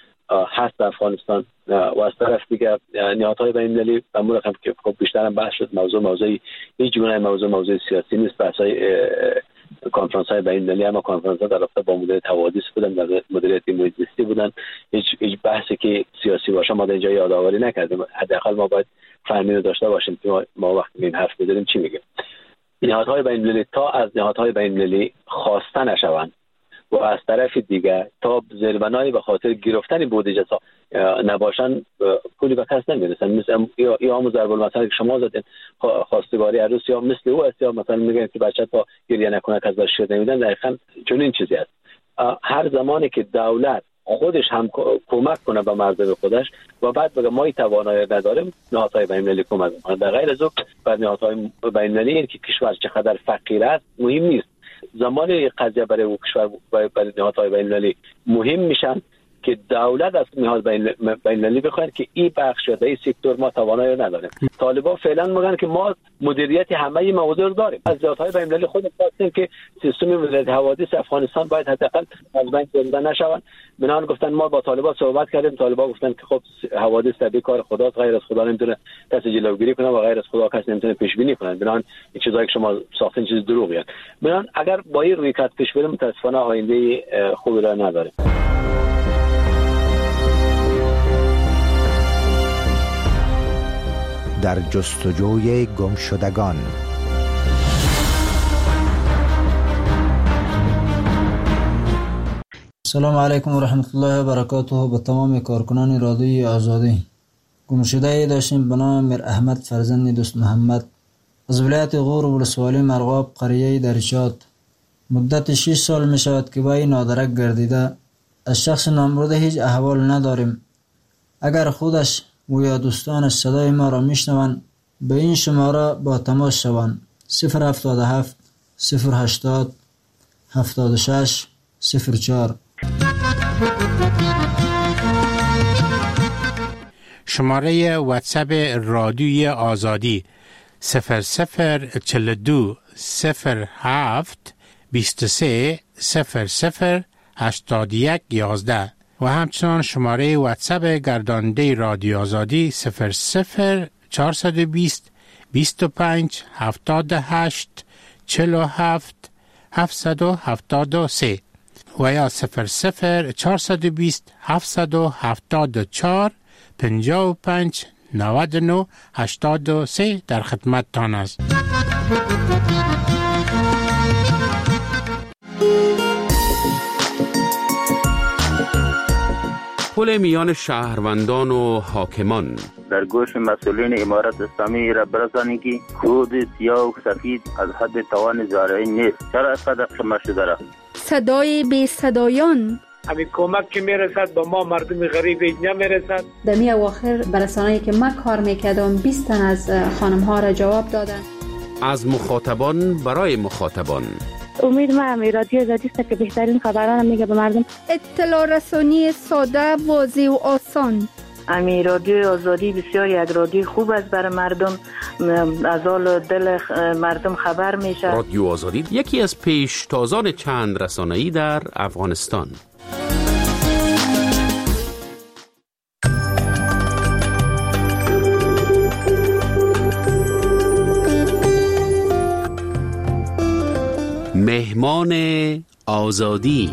هست در افغانستان. و از طرف دیگه نهادهای بین‌المللی امور هم که خب بیشتر هم بحث شد، موضوعی هیچ گونه موضوع سیاسی نیست. بحث‌های کنفرانس‌های بین‌المللی اما کنفرانس‌ها در رابطه با مدیریت حوادث بودن، در مدیریت محیط زیستی بودن. هیچ بحثی که سیاسی باشه ما در اینجا یادآوری نکردیم. حداقل ما باید فهمی داشته باشیم که ما وقتی این حرف می‌زنیم چی میگیم. نهادهای بین‌المللی تا از نهادهای بین‌المللی خواسته نشوند و از طرف دیگه تا زیربنایی به خاطر گرفتن بودجه نباشن، پولی به کس نمیرسن. مثل یا همون ضرب المثل که شما زدین، خواستگاری عروس یا مثل او است، یا مثلا میگن که بچه تا گریه نکنه کس بهش شیر نمیدن. دقیقاً چون این چیزی است. هر زمانی که دولت خودش هم کمک کنه به مردم خودش و بعد بگه ما این توانایی نداریم، نهادهای بین‌المللی کمک میکنه. در غیر از اون بعد نهادهای بین‌المللی که کشور چقدر فقیر است مهم نیست. زمانی قضیه برای او کشور برای نهادهای بین‌المللی مهم میشن که دولت از نهاد بین‌المللی بخواد که این بخش یا این سکتور ما توانایی نداریم. طالبان فعلا میگن که ما مدیریت همه این موضوع رو داریم. از نهادهای بین‌المللی خود خواستیم که سیستم مدیریت حوادث افغانستان باید حداقل از بین بریده نشوند. بنابراین گفتن ما با طالبان صحبت کردیم، طالبان گفتن که خب حوادث طبیعی کار خداست، غیر از خدا نمیتونه کسی جلوگیری کنه و غیر از خدا کسی نمیتونه پیش بینی کنه. بنابراین این چیزایی که شما ساختین چیز دروغیه. بنابراین اگر با این رویکرد پیش بریم متاسفانه آینده خوبی را نداریم. در جستجوی گمشدگان. سلام علیکم و رحمت الله و برکاته. به تمام کارکنان رادیوی آزادی. گمشده داشتیم به نام میر احمد فرزند دوست محمد از ولایت غور ولسوالی مرغاب قریه درشاد. مدت 6 سال می شود که با این نادرک گردیده. از شخص نامبرده هیچ احوال نداریم. اگر خودش و یا دوستانش صدای ما را میشنوند به این شماره با تماس شوند: 077 080 76 04. شماره واتساپ رادیوی آزادی 0042 07 23 00 81 11 و همچنان شماره واتساپ گرداننده رادیو آزادی 00 420 25 78 47 773 و یا 00 420 774 55 99 83 در خدمت تان است. پل میان شهروندان و حاکمان در گوش مسئولین امارت اسلامی را برسانید که خود سیاه و سفید از حد توان زارعی نیست. چرا اینقدر خمه شده را؟ صدای بی صدایان، همین کمک که میرسد به ما مردم غریب نمیرسد. دمی اواخر برسانه‌ای که ما کار میکردم 20 تن از خانم ها را جواب دادن. از مخاطبان برای مخاطبان. امید ما همی رادیو آزادی است که بهترین خبران میگه به مردم. اطلاع رسانی ساده، واضح و آسان. امی رادیو آزادی بسیار یک رادیو خوب است برای مردم، از حال دل مردم خبر میشه. رادیو آزادی یکی از پیشتازان چند رسانه‌ای در افغانستان. مهمان آزادی.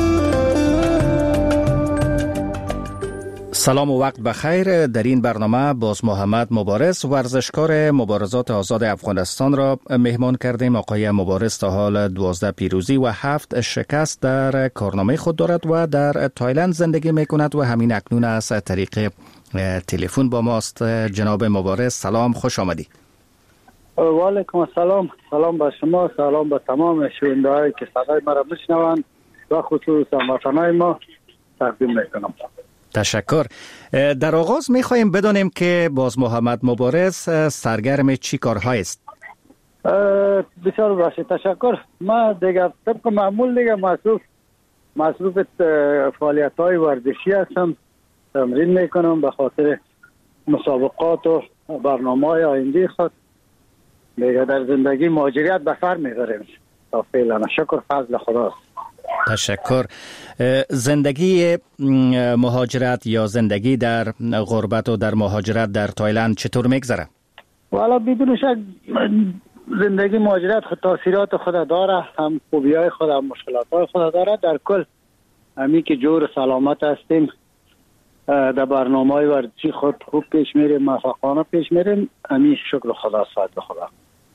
سلام و وقت بخیر. در این برنامه باز محمد مبارز، ورزشکار مبارزات آزاد افغانستان را مهمان کردیم. آقای مبارز تا حال 12 پیروزی و 7 شکست در کارنامه خود دارد و در تایلند زندگی می کند و همین اکنون از طریق تلفن با ماست. جناب مبارز سلام، خوش آمدی. و علیکم السلام. سلام به شما، سلام به تمام شنونده‌هایی که صدای ما را میشنوند و خصوصا وطنای ما تقدیم میکنم. تشکر. در آغاز میخواهیم بدانیم که باز محمد مبارز سرگرم چی کارهایی است؟ بسیار باشه، تشکر. ما دیگه طبق معمول دیگه مصروف فعالیت‌های ورزشی هستم، تمرین میکنم به خاطر مسابقات و برنامه‌های آینده خود. دیگه در زندگی مهاجرت به سر میبریم تا فعلا، شکر فضل خداست. تشکر. زندگی مهاجرت یا زندگی در غربت و در مهاجرت در تایلند چطور میگذره؟ والا بدون شک زندگی مهاجرت خود تاثیرات خود داره، هم خوبی‌های خود هم مشکلات‌های خود داره. در کل همین که جور سلامت هستیم، در برنامه‌های ورزشی خود خوب پیش میریم، موفقانه پیش میریم، همین شکر خداست، فضل خدا.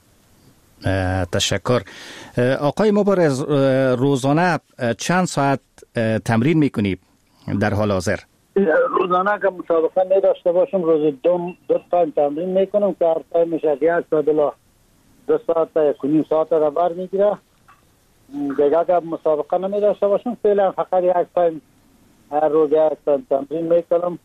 تشکر. آقای مبارز، روزانه چند ساعت تمرین میکنی در حال حاضر؟ روزانه که مسابقه نداشته باشم روز دو تایم تمرین میکنم که هر تایمش از 1 ساعت الی 2 ساعت تا 1.5 ساعت را بر میگیره. دیگه که مسابقه نمیداشته باشم فعلا فقط 1 تایم هر روز 1 تایم تمرین میکنم.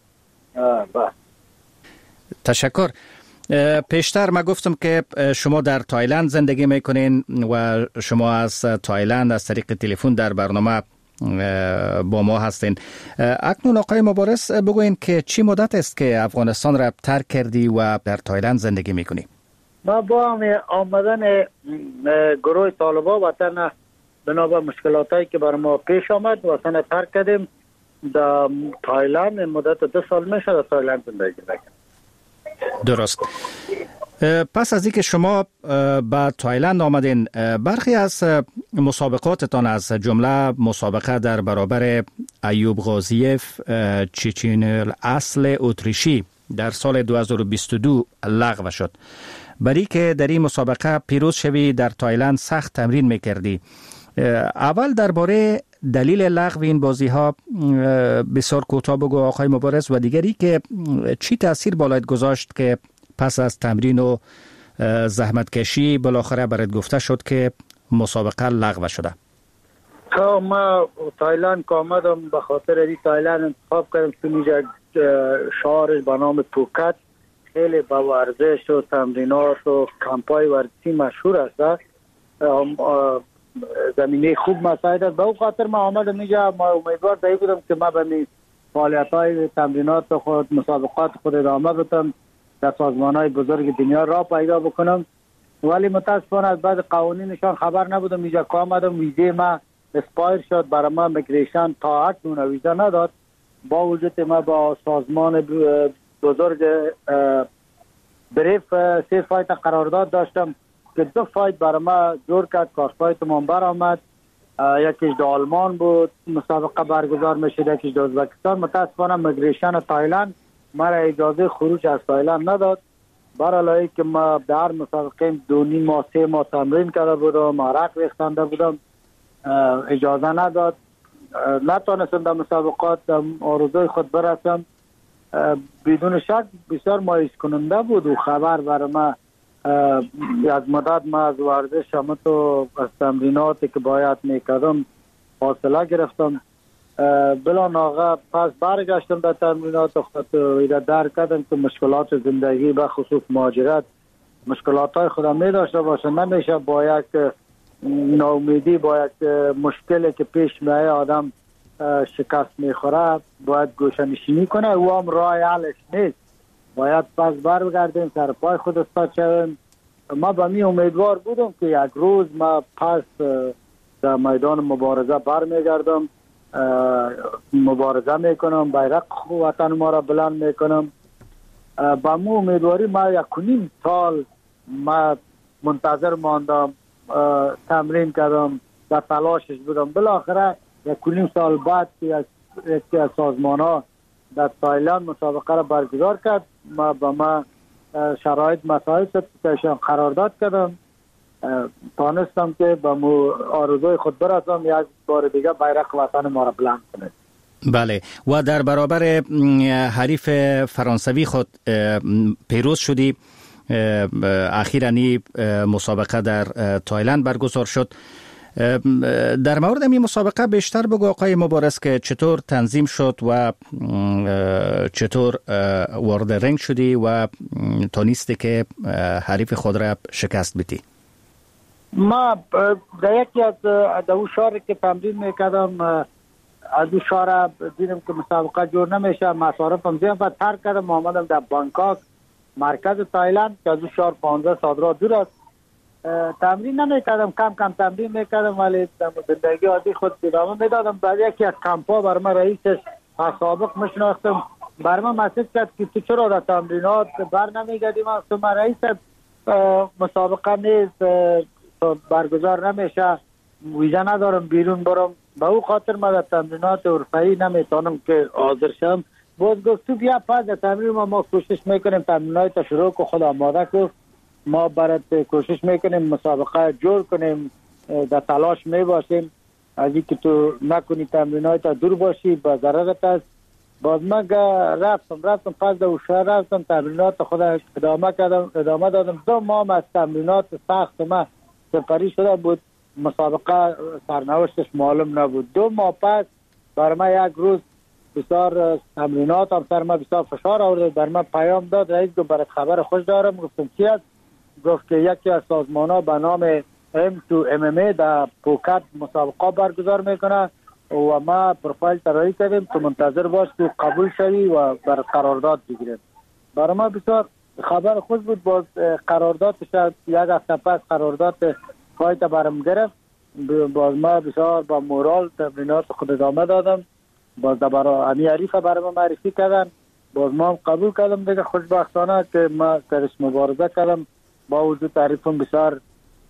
تشکر. پیشتر ما گفتم که شما در تایلند زندگی میکنین و شما از تایلند از طریق تلفن در برنامه با ما هستین. اکنون آقای مبارز بگوین که چی مدت است که افغانستان را ترک کردی و در تایلند زندگی میکنی؟ ما با آمدن گروه طالبان وطن بنابر مشکلاتایی که بر ما پیش آمد وطن ترک کردیم. در تایلند مدت 2 سال میشه در تایلند زندگی میکنم. درست. پس از اینکه شما به تایلند آمدین، برخی از مسابقاتتان از جمله مسابقه در برابر ایوب غازیف چچین الاصل اتریشی در سال 2022 لغو شد. برای که در این مسابقه پیروز شوی در تایلند سخت تمرین میکردی. اول درباره دلیل لغو این بازی ها بسیار کوتاه بگو آقای مبارز، و دیگری که چی تاثیر بالایت گذاشت که پس از تمرین و زحمت کشی بالاخره برات گفته شد که مسابقه لغو شده؟ ما تایلند که آمدم به خاطر این تایلند انتخاب کردم که اینجا شهر به نام پوکت خیلی با ورزش و تمرینات و کمپای ورزشی مشهور است. زمینه خوب مساعد است. به اون خاطر ما آمدم اینجا. ما امیدوار دایی بودم که ما به فعالیت‌های تمرینات خود مسابقات خود ادامه بدم، در سازمان‌های بزرگ دنیا را پیدا بکنم، ولی متاسفانه از بعد قوانینشان خبر نبودم. اینجا که آمدم ویزه ما اسپایر شد، برای ما میگریشن تا اکنون ویزا نداد. با وجود ما با سازمان بزرگ بریف 3 فایت قرارداد داشتم که 2 فایت برای ما جور کرد، کار فایت من برآمد. یکیش در آلمان بود مسابقه برگزار میشد، یکیش در ازبکستان. متاسفانه میگریشن تایلند مرا اجازه خروج از تایلند نداد. برای که ما در مسابقه 2.5 ماه 3 ماه تمرین کرده بودم، عرق ریختنده بودم، اجازه نداد. نتونستم در مسابقات آرزوی خود برسم. بدون شک بسیار مایوس کننده بود و خبر برای ما از مدت ما از ورزش و از تمریناتی که باید میکردم فاصله گرفتم. بلا ناغه پس برگشتم در تمرینات خود و درک کردم که مشکلات زندگی به خصوص مهاجرت مشکلات های خودم می داشته باشه. نمیشه با یک ناامیدی با یک مشکلی که پیش میایه آدم شکست میخوره باید گوشه‌نشینی کنه و هم راه حلش نیست. باید پس برگردیم سر پای خود استاد شویم. ما به می امیدوار بودم که یک روز ما پس در میدان مبارزه برمیگردم، مبارزه میکنم، بیرق وطن ما را بلند میکنم. با مو امیدواری ما 1.5 سال ما منتظر ماندم، تمرین کردم، در تلاشش بودم. بالاخره 1.5 سال بعد که یکی از سازمان ها در تایلند مسابقه را برگزار کرد، ما با ما شرایط مسائل که قرارداد کردم، تانستم که با آرزوی خود برسم یک بار دیگه بیرق وطن ما را بلند کنه. بله، و در برابر حریف فرانسوی خود پیروز شدی. اخیراً مسابقه در تایلند برگزار شد. در مورد این مسابقه بیشتر بگو آقای مبارز که چطور تنظیم شد و چطور وارد رنگ شدی و تونستی که حریف خود را شکست بدی. ما در یکی از دو شهر که تمرین میکردم از دو شهر دیدم که مسابقه جور نمیشه، مصارفم زیاد و ترک کردم. آمدم در بانکاک مرکز تایلند که از دو شهر 15 ساعت راه دور است. تمرین نمیکردم، کم کم تمرین میکردم ولی زندگی عادی خود ادامه میدادم. بعد یکی از کمپا برای من رئیسش سابق میشناختم، برای من مسیج کرد که تو چرا در تمرینات بر نمیگردی؟ من رئیس مسابقه نیست، برگزار نمیشه، ویزا ندارم بیرون برم، به او خاطر من در تمرینات حرفه‌ای نمیتونم که حاضر شم. باز گفت تو بیا پس در تمرین ما کوشش میکنیم تمرینات شروع کو خود آماده کو، ما برات کوشش میکنیم مسابقه جور کنیم، در تلاش میباشیم. از اینکه تو نکنی تمرینات دور باشی با ضررت است. باز من رفتم پس در شهر رفتم تمرینات خود ادامه دادم. 2 ماه از تمرینات سخت ما سپری شده بود، مسابقه سرنوشتش معلوم نبود. 2 ماه پس بر ما یک روز بسیار تمرینات هم سر ما بسیار فشار آورد. بر ما پیام داد رئیس گفت برات خبر خوش دارم. گفتم چی است؟ گفت که یکی از سازمان ها به نام M2MMA در پوکت مسابقه برگزار میکنه و ما پروفایل طراحی کردیم تو منتظر باش تو قبول شوی و بر قرارداد بگیریم. برای ما بسیار خبر خوش بود. باز قراردادش یک هفته پس قرارداد فایت برم گرفت. باز ما بسیار با مورال تمرینات خود ادامه دادم. باز برای امی عریف برای ما معرفی کردن، باز ما قبول کردم دیگه. خوشبختانه که ما درش مبارزه کردم. با وجود تعریفم بسیار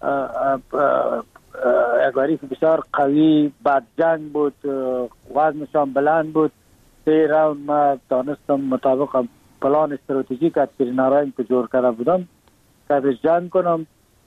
عریف بسیار قوی، بد جنگ بود، وزنشان بلند بود. 3 راوند ما دانستم مطابق پلان استراتژیک از پیرنارایم که جور کرده بودم که جنگ کنم.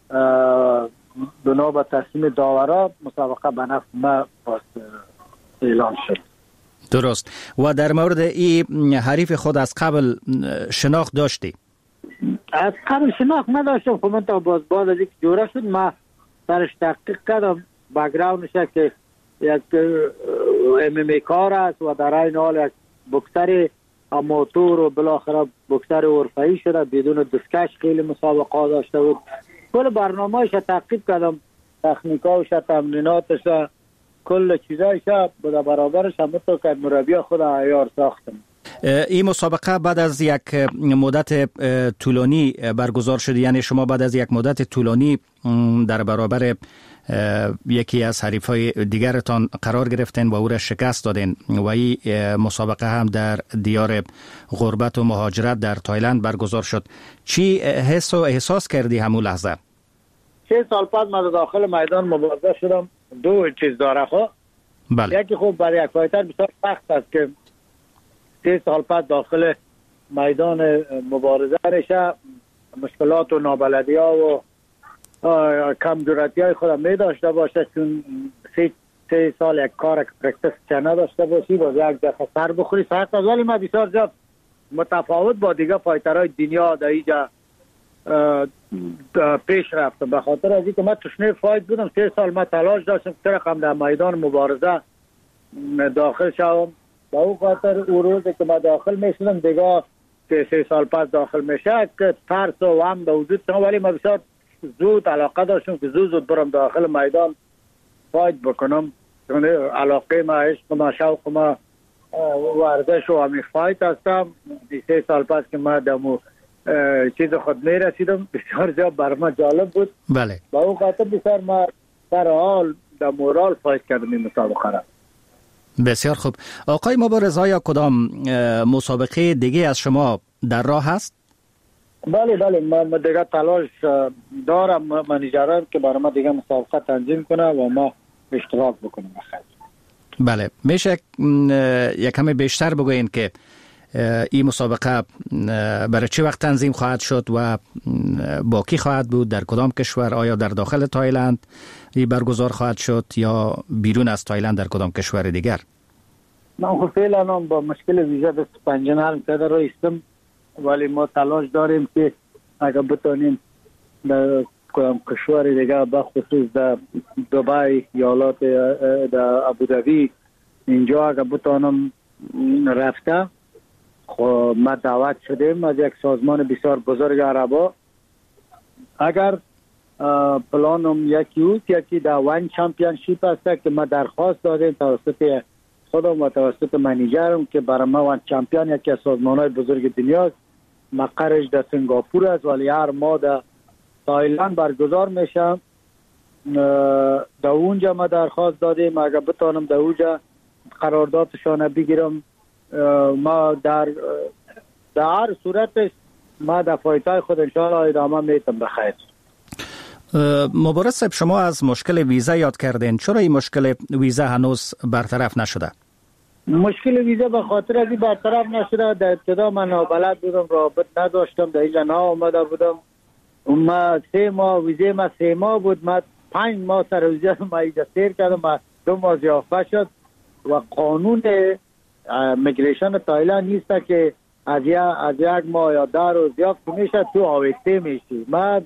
بنا به تصمیم داورا مسابقه به نفع ما اعلام شد. درست. و در مورد این حریف خود از قبل شناخت داشتی؟ از قبل شناخت نداشتم. خب من تا باز از اینکه جوره شد ما سرش تحقیق کردم، بک‌گراندش که یک MMA کار است و در این حال یک بوکسر آماتور و بالاخره بوکسر حرفه‌ای شده، بدون دستکش خیلی مسابقه داشته بود. کل برنامه‌اش تحقیق کردم، تکنیکاش، تمریناتش، کل چیزایش به برابرش هم تو که مربی خود عیار ساختم. این مسابقه بعد از یک مدت طولانی برگزار شد، یعنی شما بعد از یک مدت طولانی در برابر یکی از حریفای دیگرتان قرار گرفتین و او را شکست دادین و این مسابقه هم در دیار غربت و مهاجرت در تایلند برگزار شد. چی حس و احساس کردی همون لحظه؟ 6 سال بعد من داخل میدان مبارزه شدم. 2 چیز داره خب. بله. یکی خوب برای یک فایتر بسیار سخت است که 3 سال بعد داخل میدان مبارزه میشه، مشکلات و نابلدی ها و کم جرأتی های خود می داشته باشه، چون 3 سال یک کار پرکتیس چه نداشته باشی باز یک دفعه سر بخوری سخت است. ولی ما بسیار زیاد متفاوت با دیگه فایترهای دنیا در اینجا پیش رفتم، به خاطر از اینکه من تشنه فایت بودم. 3 سال من تلاش داشتم که رقم در میدان مبارزه داخل شوم. با اون خاطر اون روز که من داخل میشدم دیگه 3 سال پس داخل میشه که ترس و هم به وجود شدم، ولی من بسیار زود علاقه داشتم که زود برم داخل میدان فایت بکنم. علاقه ما، عشق ما، شوق ما ورزش و همین فایت هستم. 3 سال پس که ما دمو چیز خود می رسیدم بسیار زیاد بر ما جالب بود. بله. با اون خاطر بسیار ما در حال در مورال فایت کردم این مسابقه را. بسیار خوب. آقای مبارز، آیا کدام مسابقه دیگه از شما در راه هست؟ بله ما دیگه تلاش دارم، منیجران که برای ما دیگه مسابقه تنظیم کنه و ما اشتراک بکنیم. بله، میشه یک کمی بیشتر بگوین که این مسابقه برای چه وقت تنظیم خواهد شد و با کی خواهد بود، در کدام کشور؟ آیا در داخل تایلند برگزار خواهد شد یا بیرون از تایلند در کدام کشور دیگر؟ من فعلا با مشکل ویزا 25 حل کرده رو استم، ولی ما تلاش داریم که اگر بتونیم در کدام کشور دیگر بخصوص در دبی، ایالات در ابوظبی، اینجا اگر بتونم رفته. خب ما دعوت شدیم از یک سازمان بسیار بزرگ عربا. اگر پلانم یکی در وان چمپیونشیپ هست که ما درخواست دادیم توسط خودم و توسط منیجرم که برای ما وان چمپیون یکی از سازمان‌های بزرگ دنیاست. مقرش در سنگاپور است ولی هر ماه در تایلند برگزار میشه. در اونجا ما درخواست دادیم اگر بتونم در اونجا قراردادشان بگیرم. ما در هر صورت ما در فایتای خود انشاءالله ادامه میتم بخیر. مبارز صاحب، شما از مشکل ویزا یاد کردین، چرا این مشکل ویزا هنوز برطرف نشده؟ مشکل ویزا به خاطر از این برطرف نشده. در ابتدا من نابلد بودم، رابط نداشتم، در اینجا نا آمده بودم. ما 3 ماه ویزا ما 3 ماه بود، ما 5 ماه سر ویزا ما اینجا سیر کردم، 2 ماه ضیافت شد و قانون میگریشن تایلند نیست که از یک ماه یا 10 روز ضیافت میشه تو آوسته میشی. ما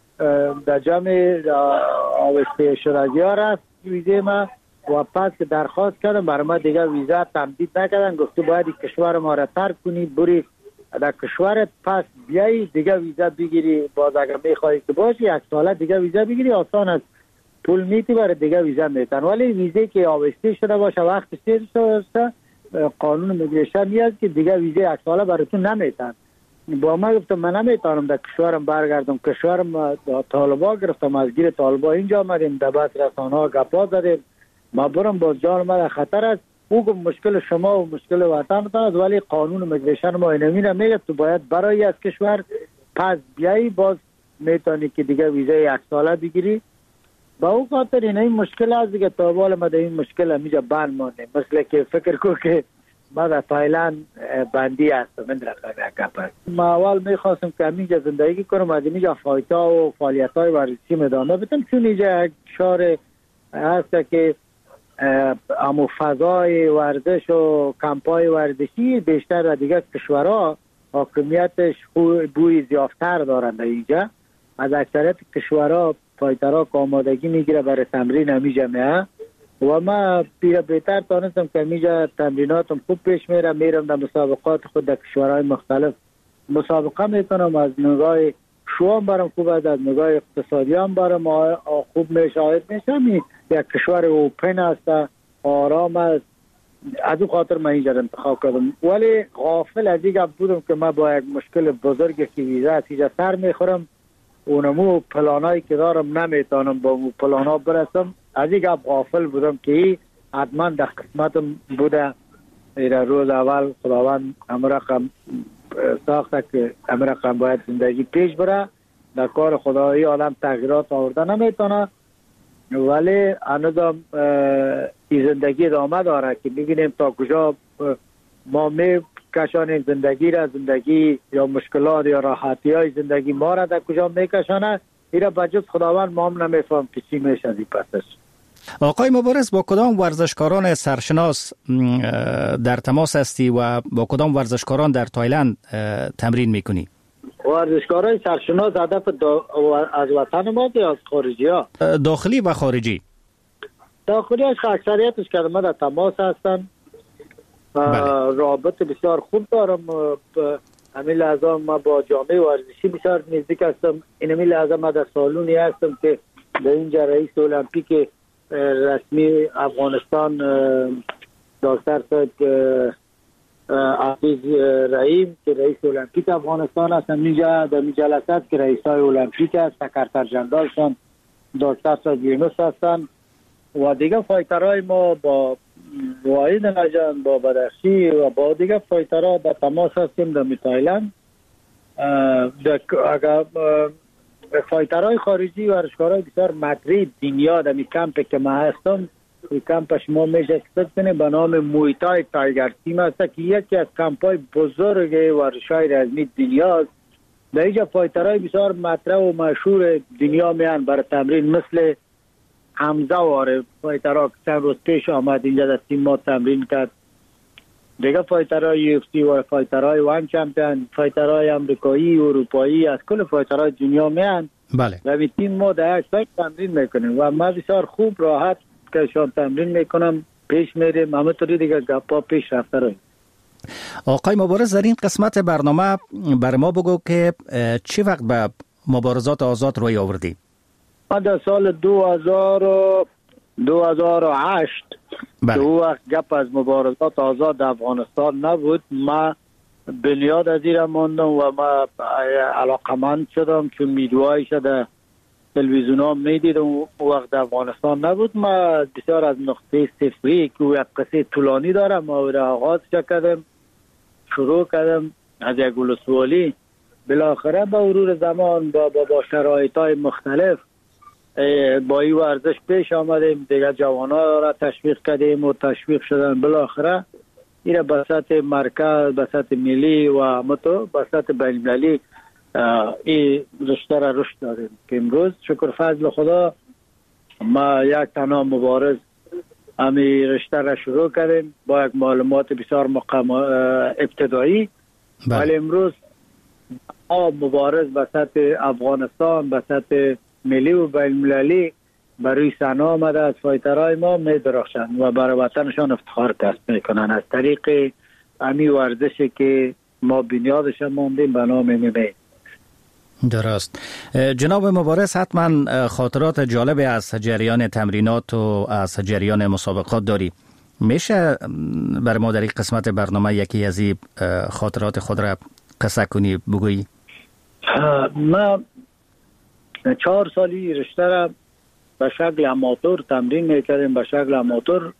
در جمع آوسته شدگی ها رفت ویزا ما و پس که درخواست کردم برای ما دیگه ویزا تمدید نکردن. گفته باید کشور ما را ترک کنی، بری در کشورت پس بیایی دیگه ویزا بگیری. باز اگر میخوایی که باشی 1 ساله دیگه ویزا بگیری، آسان است، پول میتی برای دیگه ویزا میتن. ولی ویزا که آوسته شده باشه وقت سیر شده قانون میگریشن نیست که دیگه ویزا 1 ساله براتون نمیتن. با ما گفتم من نمیتونم در کشورم برگردم. کشورم طالبا گرفتم، از گیر طالبا اینجا آمدیم، در بحث رسانه ها گپا زدیم، ما برم باز جان ما در خطر است. او گفت مشکل شما و مشکل وطنتان است، ولی قانون میگریشن ما اینمی نمیگه تو باید برای از کشور پس بیایی باز میتونی که دیگه ویزا 1 ساله بگیری. با اون خاطر این مشکل است دیگه. تا بالا ما در این مشکل همیجا بند مانده. مثل که فکر کو که ما در تایلند بندی هستم. من در گپ ما اول میخواستم که همینجا زندگی کنم، از اینجا فایتا و فعالیت های ورزشی ادامه بدم، چون اینجا یک شهر هست که امو فضای ورزش و کمپای ورزشی بیشتر در دیگه کشورها حاکمیتش بوی زیافتر دارن. در اینجا از اکثریت کشورها فایترها که آمادگی میگیره برای تمرین همیجا میه و ما بهتر تانستم که همیجا تمریناتم خوب پیش میرم در مسابقات خود در کشورهای مختلف مسابقه میکنم. از نگاه شوام برام خوب است، از نگاه اقتصادی هم برام خوب میشاهد میشم. یک کشور اوپن است، آرام است، از اون خاطر من اینجا انتخاب کردم. ولی غافل از این گپ بودم که من با یک مشکل بزرگی که ویزا از اینجا سر میخورم، اونمو پلانایی که دارم نمیتونم با اون پلانا برسم. از این گپ غافل بودم که حتما در قسمتم بوده. روز اول خداوند امرقم ساخته که امرقم باید زندگی پیش بره. در کار خدایی آدم تغییرات آورده نمیتونه، ولی هنوزم این زندگی ادامه داره که ببینیم تا کجا ما کشانیم زندگی یا مشکلات یا راحتی های زندگی ما را در کجا میکشانه، ایره بجز خداوند ما هم نمیفهم که چی میشه از این پسش. آقای مبارز، با کدام ورزشکاران سرشناس در تماس هستی و با کدام ورزشکاران در تایلند تمرین میکنی؟ ورزشکارای سرشناس هدف از وطن ما یا از خارجی ها؟ داخلی و خارجی. داخلی هاش اکثریتش که ما در تماس هستن. رابط بسیار خوب دارم. همین لحظه ما با جامعه ورزشی بسیار نزدیک هستم. همین لحظه ما در سالونی هستم که به اینجا رئیس المپیک رسمی افغانستان دکتر صاحب عزیز رحیم که رئیس المپیک افغانستان هستن، اینجا در این جلسات که رئیس های المپیک هست، سکرتر جنرالشان دکتر صاحب یونس هستن و دیگه فایترهای ما با واحد نجان، با بدخشی و با دیگه فایترها در تماس هستیم در تایلند. اگر فایترهای خارجی و ورزشکارهای بسیار مطرح دنیا در کمپ که ما هستم، این کمپ شما میشه کنه به نام مویتای تایگر تیم هست که یکی از کمپ های بزرگ ورزش‌های رزمی دنیا است. در اینجا فایترهای بسیار مطرح و مشهور دنیا میان برای تمرین، مثل حمزه واره فایترها که چند روز پیش آمد اینجا در تیم ما تمرین کرد. دیگه فایترهای UFC و فایترهای وان چمپیون، فایترهای امریکایی و اروپایی، از کل فایترهای دنیا میان. بله. و این تیم ما در یک سایت تمرین میکنیم و ما بسیار خوب راحت که شان تمرین میکنم پیش میریم، همونطوری دیگه گپا پیش رفته رویم. آقای مبارز، در این قسمت برنامه بر ما بگو که چی وقت به مبارزات آزاد روی آوردی؟ ما در سال 2008 که او وقت گپ از مبارزات آزاد افغانستان نبود، ما بنیاد از این ماندم و ما علاقمند شدم چون میدوایش در تلویزیون ها میدیدم. وقت افغانستان نبود، ما بسیار از نقطه صفری که او یک قصه طولانی دارم ما را آغاز کردم، شروع کردم از یک ولسوالی. بالاخره با مرور زمان با شرایط های مختلف با این ورزش پیش آمدیم، دیگه جوانان را تشویق کردیم و تشویق شدن. بالاخره این به سطح مرکز، به سطح ملی و به سطح بین‌المللی این رشته را رشد داریم که امروز شکر فضل خدا ما یک تنها مبارز همین رشته را شروع کردیم با یک معلومات بسیار ابتدایی. ولی امروز مبارز به سطح افغانستان، به سطح ملی و بین‌المللی برای صحنه آمده، از فایترهای ما می درخشند و برای وطنشان افتخار کسب میکنن از طریق همین ورزشی که ما بنیادش ماندیم به نام MMA. درست. جناب مبارز، حتما خاطرات جالبی از جریان تمرینات و از جریان مسابقات داری. میشه برای ما در این قسمت برنامه یکی از این خاطرات خود را قصه کنی، بگویی؟ ما 4 سالی رشته را به شکل اماتور تمرین میکردیم، به شکل اماتور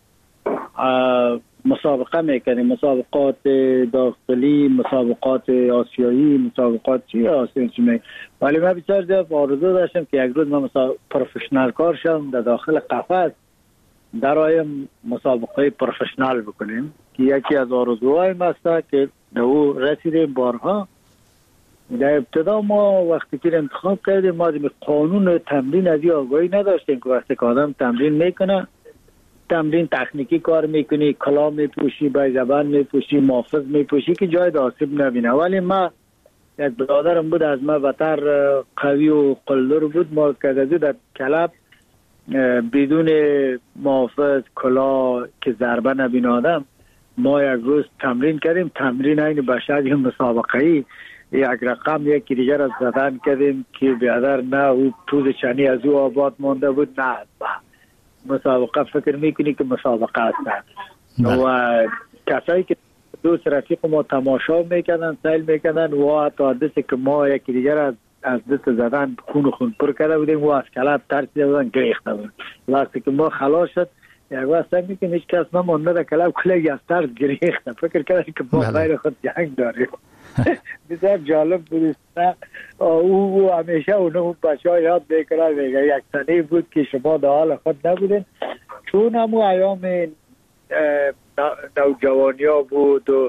مسابقه میکردیم، مسابقات داخلی، مسابقات آسیایی، مسابقات آسیایی. ولی من بسیار زیاد آرزو داشتم که یک روز من پروفشنال کار شم، در داخل قفس در آیم مسابقه پروفشنال بکنیم که یکی از آرزوهای ما است که در او رسیدیم بارها. در ابتدا ما وقتی که انتخاب کردیم ما قانون تمرین از این آگاهی نداشتیم که وقتی که آدم تمرین میکنه، تمرین تکنیکی کار میکنی، کلاه میپوشی، به زبان میپوشی، محافظ میپوشی که جای آسیب نبینه. ولی ما یک برادرم بود از ما بهتر قوی و قلدر بود، ما که در کلاب بدون محافظ کلاه که ضربه نبینه آدم، ما یک روز تمرین کردیم، تمرین این به شکل مسابقه‌ای یک رقم یکی دیگر از زدن کردیم که بیادر نه او پوز چنی از او آباد مانده بود، نه مسابقه فکر میکنی که مسابقه هستن. و کسایی که دوست رفیق ما تماشا میکردن، سیل میکردن و حتی دستی که ما یکی دیگر از دست زدن خون پر کرده بودیم و از کلاب ترسیده بودن گریخته بودن. وقتی که ما خلاص شد یک وقت سنگی که هیچ کس نمانده در کلاب کلگی از ترس گریخته، فکر کردن که ما غیر خود جنگ داریم. بسیار جالب بود. او همیشه اونو بچه ها یاد میکنن، یک سنه بود که شما در حال خود نبودین، چون همو ایام نوجوانی ها بود و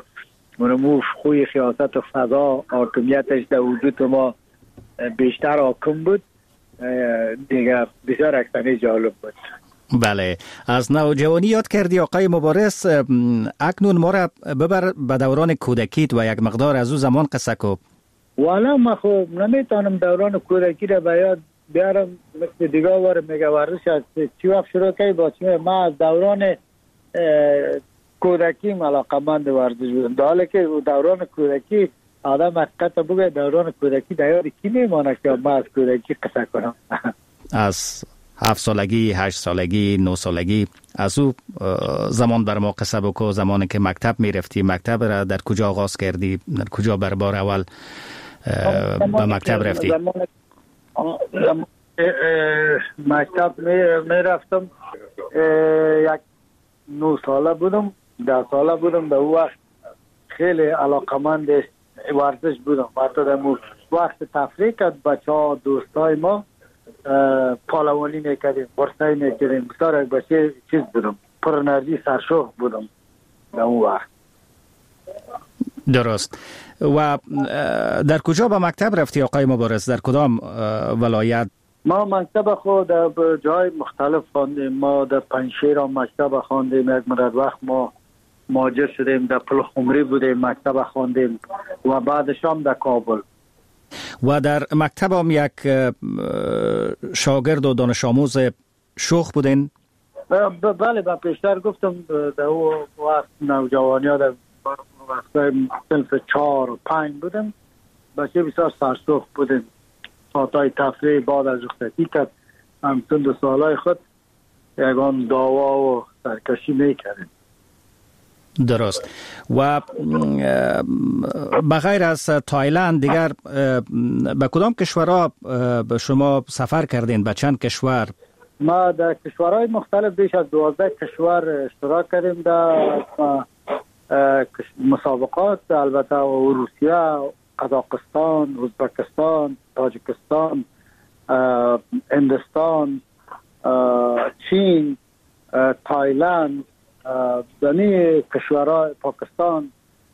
منموش خوی سیاست و فضا حاکمیتش در وجود ما بیشتر حاکم بود دیگر بسیار اکثری جالب بود. بله، از نوجوانی یاد کردی آقای مبارز. اکنون ما را ببر به دوران کودکیت و یک مقدار از او زمان قصه کو. والا ما خب نمیتونم دوران کودکی را به یاد بیارم، مثل دیگه وار میگه ورزش از چی وقت شروع کردی با چی. ما از دوران کودکی علاقه‌مند ورزش بودم، در حالی که دوران کودکی آدم حقیقت بگه دوران کودکی در یاد کی میمانه که ما از کودکی قصه کنم. از 7 سالگی، 8 سالگی، 9 سالگی از او زمان بر ما قصه بکو. زمانی که مکتب میرفتی، مکتب را در کجا آغاز کردی؟ در کجا بر بار اول به مکتب رفتی؟ مکتب میرفتم، یک 9 ساله بودم، 10 ساله بودم. در اون وقت خیلی علاقمند ورزش بودم. حتی در وقت تفریح کرد بچه ها دوستای ما پالوانی میکردیم، برسایی میکردیم. بسیار یک بچه چیز بودم، پر انرژی، سرشوق بودم در اون وقت. درست. و در کجا به مکتب رفتی آقای مبارز؟ در کدام ولایت؟ ما مکتب خود در جای مختلف خواندیم. ما در پنجشیر مکتب خواندیم، یک مدت وقت ما مهاجر شدیم در پلخمری بودیم، مکتب خواندیم و بعدش هم در کابل. و در مکتب هم یک شاگرد و دانش آموز شوخ بودین؟ بله، با پیشتر گفتم در اون وقت نوجوانی ها در وقت صنف 4 و 5 بودم، بچه بسیار سرشوخ بودیم. ساعتهای تفریح بعد از رخصتی کرد همچون 2 سالهای خود یکان دعوا و سرکشی میکردیم. درست. و بغیر از تایلند دیگر به کدام کشورها شما سفر کردین؟ به چند کشور؟ ما در کشورهای مختلف بیش از 12 کشور اشتراک کردیم در مسابقات، البته روسیه، قزاقستان، ازبکستان، تاجیکستان، هندوستان، چین، تایلند، دنی کشورها، پاکستان،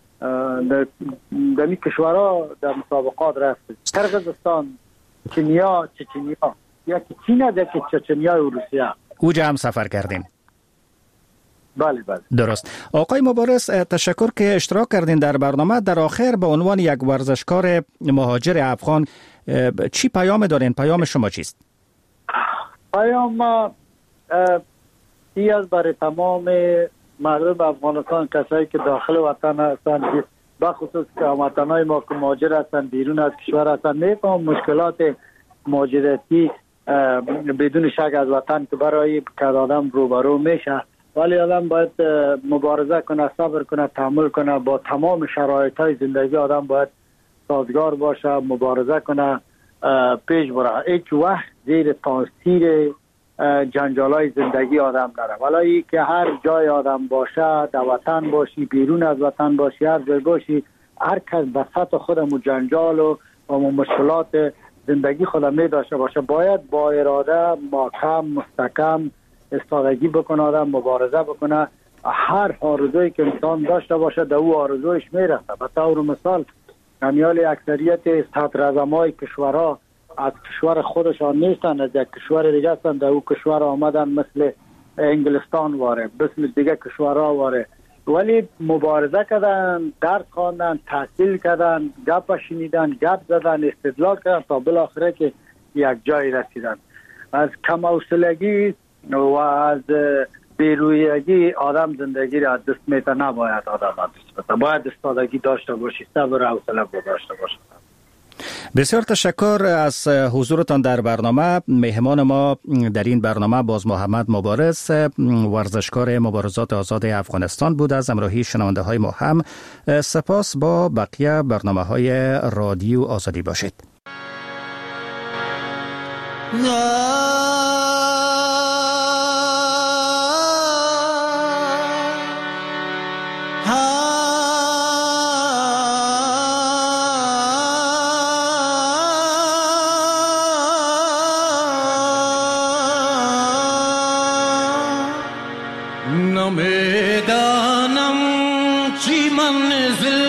دنی کشورها در مسابقات رفتیم. قرقیزستان، چینیا، چچنیا، یکی چین است، یکی چچنیا و روسیه. اوجا هم سفر کردین؟ بله بله. درست. آقای مبارز، تشکر که اشتراک کردین در برنامه. در آخر به عنوان یک ورزشکار مهاجر افغان چی پیام دارین؟ پیام شما چیست؟ پیام ای از برای تمام مردم افغانستان، کسایی که داخل وطن هستند، بخصوص که هموطنای ما که مهاجر هستند، بیرون از کشور هستند، میفهم مشکلات مهاجرتی بدون شک از وطن که برای که آدم روبرو میشه، ولی آدم باید مبارزه کنه، صبر کنه، تحمل کنه، با تمام شرایط‌های زندگی آدم باید سازگار باشه، مبارزه کنه، پیش بره. هیچ وقت زیر تاثیر جنجالای زندگی آدم نره. ولی که هر جای آدم باشه، در وطن باشی، بیرون از وطن باشی، هر جای باشی، هر کس به سطح خودمو جنجال و مشکلات زندگی خودم می داشته باشه، باید با اراده محکم مستحکم استادگی بکنه، آدم مبارزه بکنه. هر آرزویی که انسان داشته باشه در او آرزویش میرسه. به طور مثال امیال اکثریت صدراعظمای کشورها از کشور خودشان نیستن، از یک کشور دیگه هستن، در او کشور آمدن، مثل انگلستان واره، مثل دیگه کشورها واره، ولی مبارزه کردن، درس خواندن، تحصیل کردن، گپ شنیدن، گپ زدن، استدلال کردن تا بالاخره که یک جای رسیدن. از کم حوصلگی و از بیرویگی آدم زندگی را دست میته، نباید آدم دست بده، باید استادگی داشته باشی، صبر و حوصله داشته باشی. بسیار تشکر از حضورتان در برنامه. مهمان ما در این برنامه باز محمد مبارز، ورزشکار مبارزات آزاد افغانستان بود. از همراهی شنونده های ما هم سپاس. با بقیه برنامه های رادیو آزادی باشید. نمیدانم چی منزل